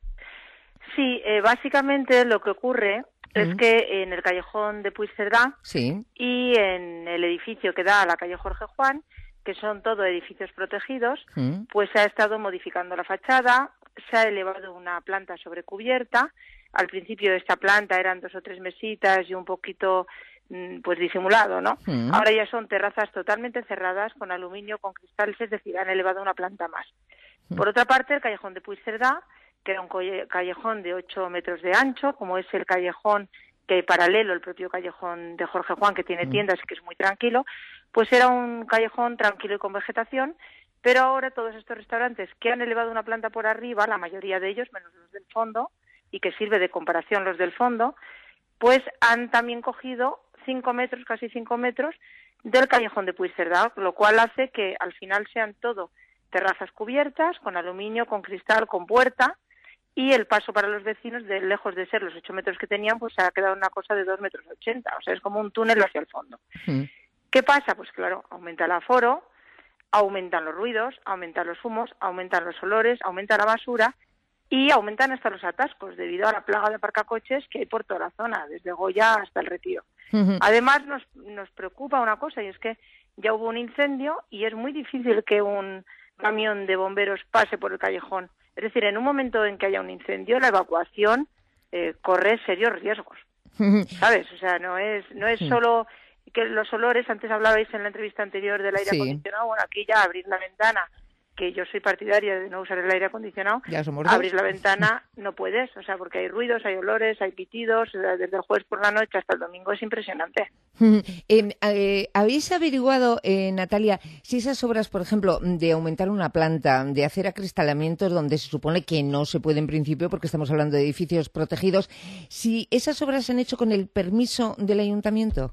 Sí, eh, básicamente lo que ocurre mm. es que en el callejón de Puigcerdá sí. y en el edificio que da a la calle Jorge Juan, que son todo edificios protegidos, mm. pues se ha estado modificando la fachada, se ha elevado una planta sobre cubierta. Al principio de esta planta eran dos o tres mesitas y un poquito pues disimulado, ¿no? Mm. Ahora ya son terrazas totalmente cerradas con aluminio, con cristales, es decir, han elevado una planta más. Mm. Por otra parte, el callejón de Puigcerdá, que era un callejón de ocho metros de ancho, como es el callejón que paralelo el propio callejón de Jorge Juan, que tiene mm. tiendas y que es muy tranquilo, pues era un callejón tranquilo y con vegetación, pero ahora todos estos restaurantes que han elevado una planta por arriba, la mayoría de ellos, menos los del fondo, y que sirve de comparación los del fondo, pues han también cogido cinco metros, casi cinco metros, del callejón de Puigcerdá, lo cual hace que al final sean todo terrazas cubiertas, con aluminio, con cristal, con puerta, y el paso para los vecinos, de lejos de ser los ocho metros que tenían, pues ha quedado una cosa de dos metros ochenta, o sea, es como un túnel hacia el fondo. Mm. ¿Qué pasa? Pues claro, aumenta el aforo, aumentan los ruidos, aumentan los humos, aumentan los olores, aumenta la basura, y aumentan hasta los atascos debido a la plaga de aparcacoches que hay por toda la zona, desde Goya hasta el Retiro. Uh-huh. Además, nos, nos preocupa una cosa, y es que ya hubo un incendio y es muy difícil que un camión de bomberos pase por el callejón. Es decir, en un momento en que haya un incendio, la evacuación eh, corre serios riesgos, uh-huh. ¿sabes? O sea, no es, no es uh-huh. solo que los olores, antes hablabais en la entrevista anterior del aire sí. acondicionado, bueno, aquí ya abrir la ventana, que yo soy partidaria de no usar el aire acondicionado, abrir la ventana no puedes, o sea, porque hay ruidos, hay olores, hay pitidos, desde el jueves por la noche hasta el domingo es impresionante. eh, eh, ¿Habéis averiguado, eh, Natalia, si esas obras, por ejemplo, de aumentar una planta, de hacer acristalamientos donde se supone que no se puede en principio, porque estamos hablando de edificios protegidos, si esas obras se han hecho con el permiso del ayuntamiento?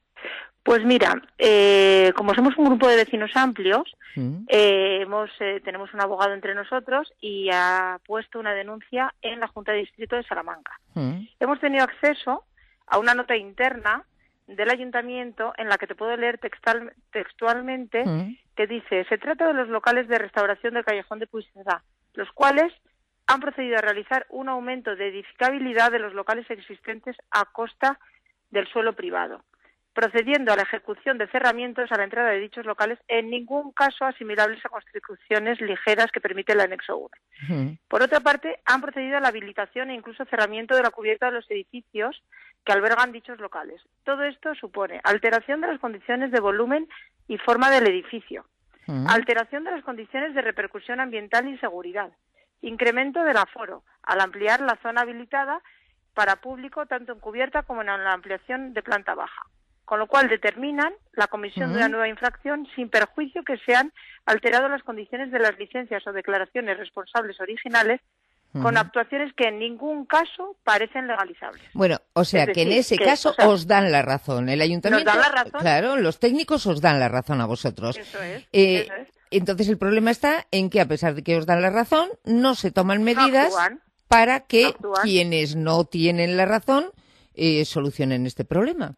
Pues mira, eh, como somos un grupo de vecinos amplios, mm. eh, hemos eh, tenemos un abogado entre nosotros y ha puesto una denuncia en la Junta de Distrito de Salamanca. Mm. Hemos tenido acceso a una nota interna del ayuntamiento en la que te puedo leer textual, textualmente mm. que dice: se trata de los locales de restauración del callejón de Puigcerdá, los cuales han procedido a realizar un aumento de edificabilidad de los locales existentes a costa del suelo privado, procediendo a la ejecución de cerramientos a la entrada de dichos locales, en ningún caso asimilables a construcciones ligeras que permite el anexo uno. Uh-huh. Por otra parte, han procedido a la habilitación e incluso cerramiento de la cubierta de los edificios que albergan dichos locales. Todo esto supone alteración de las condiciones de volumen y forma del edificio, uh-huh. alteración de las condiciones de repercusión ambiental y seguridad, incremento del aforo, al ampliar la zona habilitada para público tanto en cubierta como en la ampliación de planta baja. Con lo cual determinan la comisión uh-huh. de una nueva infracción sin perjuicio que se han alterado las condiciones de las licencias o declaraciones responsables originales uh-huh. con actuaciones que en ningún caso parecen legalizables. Bueno, o sea, decir, que en ese que, caso o sea, os dan la razón. El ayuntamiento, ¿nos dan la razón? Claro, los técnicos os dan la razón a vosotros. Eso es, eh, eso es. Entonces el problema está en que, a pesar de que os dan la razón, no se toman medidas... No actúan. para que Actuar. quienes no tienen la razón eh, solucionen este problema.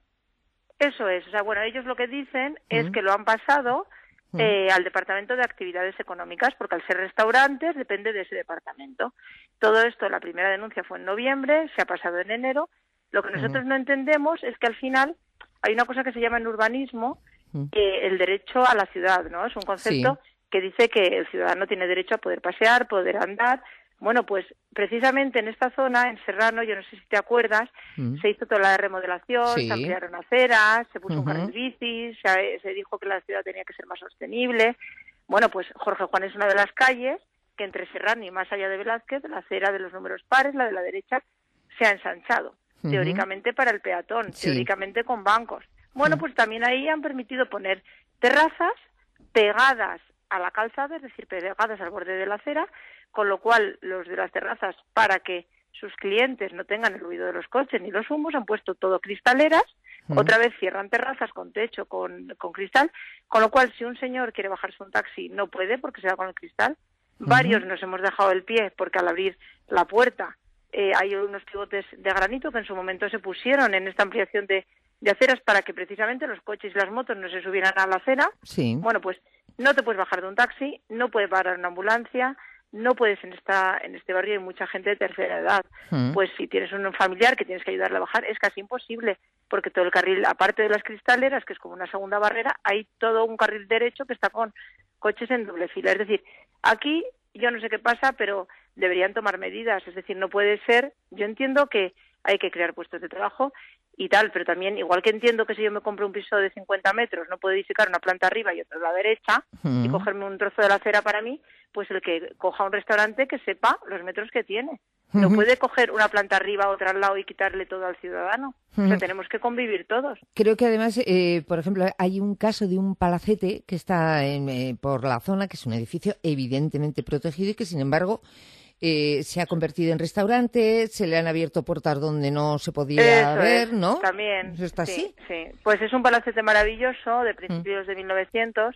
Eso es, o sea, bueno, ellos lo que dicen Mm. es que lo han pasado eh, al Departamento de Actividades Económicas, porque al ser restaurantes depende de ese departamento. Todo esto, la primera denuncia fue en noviembre, se ha pasado en enero. Lo que nosotros no entendemos es que al final hay una cosa que se llama en urbanismo eh, el derecho a la ciudad, ¿no? Es un concepto Sí. que dice que el ciudadano tiene derecho a poder pasear, poder andar. Bueno, pues precisamente en esta zona, en Serrano, yo no sé si te acuerdas, Mm. se hizo toda la remodelación, Sí. se ampliaron aceras, se puso un Ujú. carril bici, se, se dijo que la ciudad tenía que ser más sostenible. Bueno, pues Jorge Juan es una de las calles que entre Serrano y más allá de Velázquez, la acera de los números pares, la de la derecha, se ha ensanchado, Ujú. teóricamente para el peatón, Sí. teóricamente con bancos. Bueno, pues también ahí han permitido poner terrazas pegadas a la calzada, es decir, pegadas al borde de la acera, con lo cual los de las terrazas, para que sus clientes no tengan el ruido de los coches ni los humos, han puesto todo cristaleras. Mm. Otra vez cierran terrazas con techo, con, con cristal, con lo cual si un señor quiere bajarse un taxi no puede porque se va con el cristal. Varios nos hemos dejado el pie porque al abrir la puerta eh, hay unos pivotes de granito que en su momento se pusieron en esta ampliación de, de aceras para que precisamente los coches y las motos no se subieran a la acera. Sí. Bueno, pues no te puedes bajar de un taxi, no puedes parar una ambulancia, no puedes en esta en este barrio hay mucha gente de tercera edad. Mm. Pues si tienes un familiar que tienes que ayudarle a bajar es casi imposible porque todo el carril, aparte de las cristaleras, que es como una segunda barrera, hay todo un carril derecho que está con coches en doble fila. Es decir, aquí yo no sé qué pasa, pero deberían tomar medidas. Es decir, no puede ser. Yo entiendo que hay que crear puestos de trabajo y tal, pero también, igual que entiendo que si yo me compro un piso de cincuenta metros, no puedo edificar una planta arriba y otra a la derecha Mm. y cogerme un trozo de la acera para mí, pues el que coja un restaurante que sepa los metros que tiene. No Ujú. puede coger una planta arriba, otra al lado y quitarle todo al ciudadano. O sea, Ujú. tenemos que convivir todos. Creo que además, eh, por ejemplo, hay un caso de un palacete que está en, eh, por la zona, que es un edificio evidentemente protegido y que, sin embargo, eh, se ha convertido en restaurante, se le han abierto puertas donde no se podía Eso ver, es, ¿no? También. ¿Eso está sí, así? Sí, pues es un palacete maravilloso de principios de mil novecientos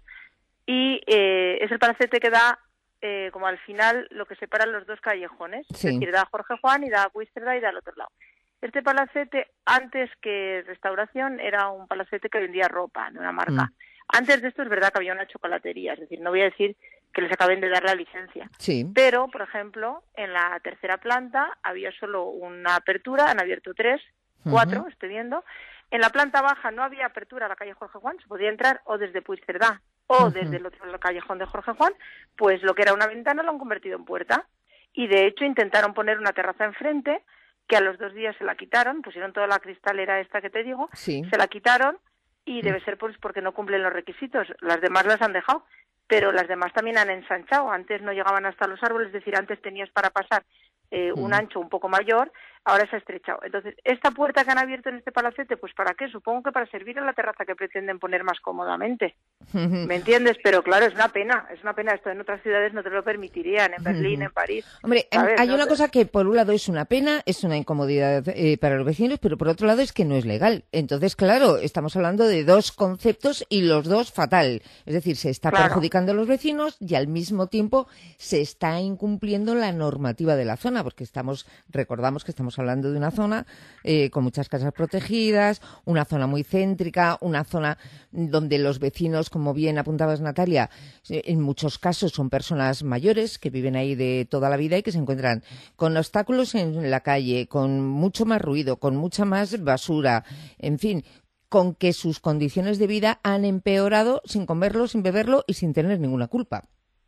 y eh, es el palacete que da eh, como al final lo que separan los dos callejones. Sí. Es decir, da a Jorge Juan y da a Puigcerdá y da al otro lado. Este palacete, antes que restauración, era un palacete que vendía ropa de una marca. Mm. Antes de esto es verdad que había una chocolatería, es decir, no voy a decir que les acaben de dar la licencia. Sí. Pero, por ejemplo, en la tercera planta había solo una apertura, han abierto tres, cuatro, Ujú. estoy viendo. En la planta baja no había apertura a la calle Jorge Juan, se podía entrar o desde Puigcerdá o Ujú. desde el otro callejón de Jorge Juan, pues lo que era una ventana lo han convertido en puerta. Y de hecho intentaron poner una terraza enfrente, que a los dos días se la quitaron, pusieron toda la cristalera esta que te digo, Sí. se la quitaron y debe ser pues porque no cumplen los requisitos. Las demás las han dejado, pero las demás también han ensanchado. Antes no llegaban hasta los árboles, es decir, antes tenías para pasar eh, un Mm. ancho un poco mayor, ahora se ha estrechado. Entonces, esta puerta que han abierto en este palacete, pues ¿para qué? Supongo que para servir a la terraza que pretenden poner más cómodamente. ¿Me entiendes? Pero claro, es una pena, es una pena. Esto en otras ciudades no te lo permitirían, en Berlín, Ujú. en París. Hombre, em, ¿sabes? hay No una te- cosa que por un lado es una pena, es una incomodidad eh, para los vecinos, pero por otro lado es que no es legal. Entonces, claro, estamos hablando de dos conceptos y los dos fatal. Es decir, se está Claro. perjudicando a los vecinos y al mismo tiempo se está incumpliendo la normativa de la zona, porque estamos, recordamos que estamos hablando de una zona eh, con muchas casas protegidas, una zona muy céntrica, una zona donde los vecinos, como bien apuntabas, Natalia, eh, en muchos casos son personas mayores que viven ahí de toda la vida y que se encuentran con obstáculos en la calle, con mucho más ruido, con mucha más basura, en fin, con que sus condiciones de vida han empeorado sin comerlo, sin beberlo y sin tener ninguna culpa.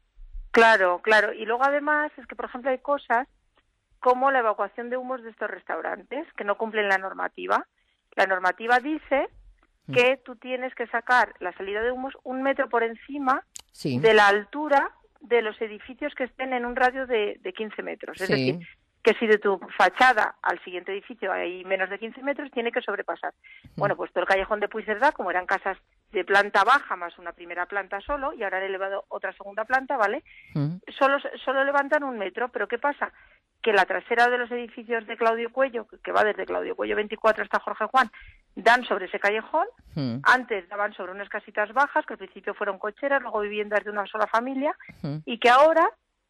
Claro, claro. Y luego además es que, por ejemplo, hay cosas como la evacuación de humos de estos restaurantes que no cumplen la normativa. La normativa dice que tú tienes que sacar la salida de humos un metro por encima Sí. de la altura de los edificios que estén en un radio de, de quince metros. Es Sí. decir, que si de tu fachada al siguiente edificio hay menos de quince metros, tiene que sobrepasar. Bueno, pues todo el callejón de Puigcerdá, como eran casas de planta baja más una primera planta solo, y ahora han elevado otra segunda planta, ¿vale? Mm. Solo, solo levantan un metro, pero ¿qué pasa? Que la trasera de los edificios de Claudio Cuello, que va desde Claudio Cuello veinticuatro hasta Jorge Juan, dan sobre ese callejón. Mm. Antes daban sobre unas casitas bajas, que al principio fueron cocheras, luego viviendas de una sola familia, Mm. y que ahora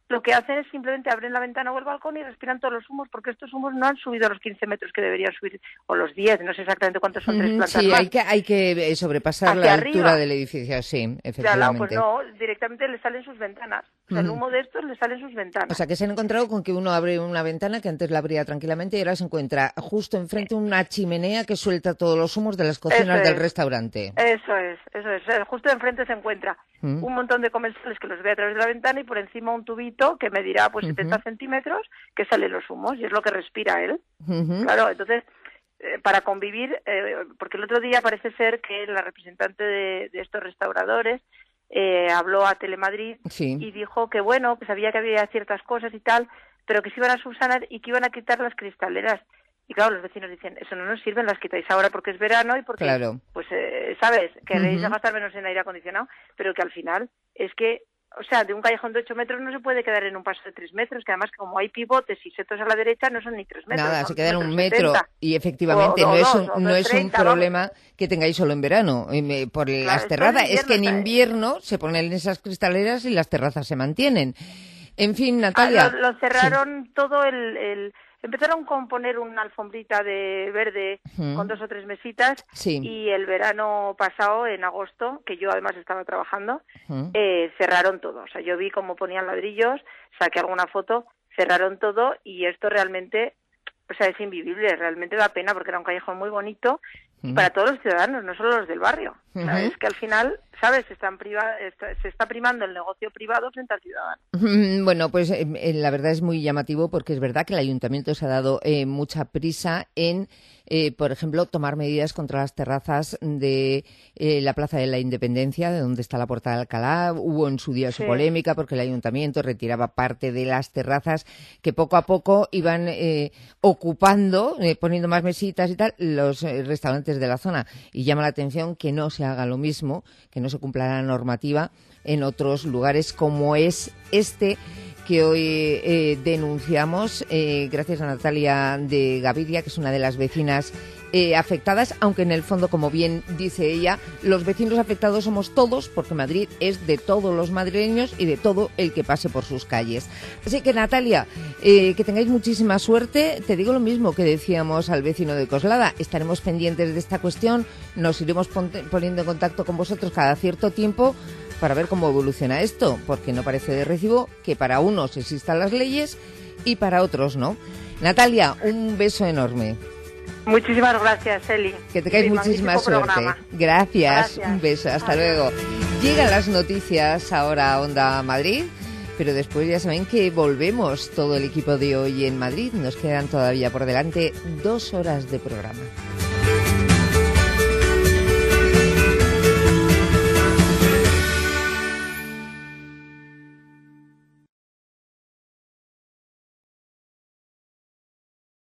lo que hacen es simplemente abren la ventana o el balcón y respiran todos los humos, porque estos humos no han subido los quince metros que deberían subir, o los diez, no sé exactamente cuántos son, mm, tres plantas sí, más. hay que, hay que sobrepasar Hacia la arriba. altura del edificio, sí, efectivamente. Claro, pues no, directamente le salen sus ventanas. O sea, el humo de estos le salen sus ventanas. O sea, que se han encontrado con que uno abre una ventana que antes la abría tranquilamente y ahora se encuentra justo enfrente una chimenea que suelta todos los humos de las cocinas Eso del es. restaurante. Eso es, eso es. Justo enfrente se encuentra Mm. un montón de comensales que los ve a través de la ventana y por encima un tubito que medirá pues setenta Ujú. centímetros que salen los humos y es lo que respira él. Ujú. Claro, entonces, eh, para convivir, eh, porque el otro día parece ser que la representante de, de estos restauradores eh, habló a Telemadrid Sí. y dijo que bueno, que sabía que había ciertas cosas y tal, pero que se iban a subsanar y que iban a quitar las cristaleras. Y claro, los vecinos dicen, eso no nos sirven, las quitáis ahora porque es verano y porque, Claro. pues, eh, ¿sabes? Queréis Ujú. gastar menos en aire acondicionado, pero que al final es que, o sea, de un callejón de ocho metros no se puede quedar en un paso de tres metros, que además como hay pivotes y setos a la derecha no son ni tres metros. Nada, son se queda en un metros metro setenta. y efectivamente O- o no, es dos, un, o no dos es un treinta, vamos. problema que tengáis solo en verano, eh, me- por las esto en terrazas. Es que en invierno está, ¿eh? invierno se ponen esas cristaleras y las terrazas se mantienen. En fin, Ah, Natalia. lo, lo cerraron todo el, el... Empezaron con poner una alfombrita de verde Ujú. con dos o tres mesitas Sí. y el verano pasado, en agosto, que yo además estaba trabajando, Ujú. eh, cerraron todo. O sea, yo vi cómo ponían ladrillos, saqué alguna foto, cerraron todo y esto realmente, o sea, es invivible, realmente da pena porque era un callejón muy bonito y Ujú. para todos los ciudadanos, no solo los del barrio. O sea, Ujú. es que al final, ¿sabes? Se, están priva está- se está primando el negocio privado frente al ciudadano. Mm, Bueno, pues eh, eh, la verdad es muy llamativo porque es verdad que el ayuntamiento se ha dado eh, mucha prisa en, eh, por ejemplo, tomar medidas contra las terrazas de eh, la Plaza de la Independencia, de donde está la Puerta de Alcalá. Hubo en su día su Sí. polémica porque el ayuntamiento retiraba parte de las terrazas que poco a poco iban eh, ocupando, eh, poniendo más mesitas y tal, los eh, restaurantes de la zona. Y llama la atención que no se haga lo mismo, que no se cumpla la normativa en otros lugares como es este que hoy eh, denunciamos, eh, gracias a Natalia de Gaviria, que es una de las vecinas eh, afectadas, aunque en el fondo, como bien dice ella, los vecinos afectados somos todos, porque Madrid es de todos los madrileños y de todo el que pase por sus calles. Así que, Natalia, eh, que tengáis muchísima suerte. Te digo lo mismo que decíamos al vecino de Coslada, estaremos pendientes de esta cuestión, nos iremos ponte- poniendo en contacto con vosotros cada cierto tiempo para ver cómo evoluciona esto, porque no parece de recibo que para unos existan las leyes y para otros no. Natalia, un beso enorme. Muchísimas gracias, Eli. Que tengáis Sí, muchísima magnífico suerte. programa. Gracias. Gracias. Un beso. Hasta Adiós. luego. Llegan las noticias ahora a Onda Madrid, pero después ya saben que volvemos todo el equipo de Hoy en Madrid. Nos quedan todavía por delante dos horas de programa.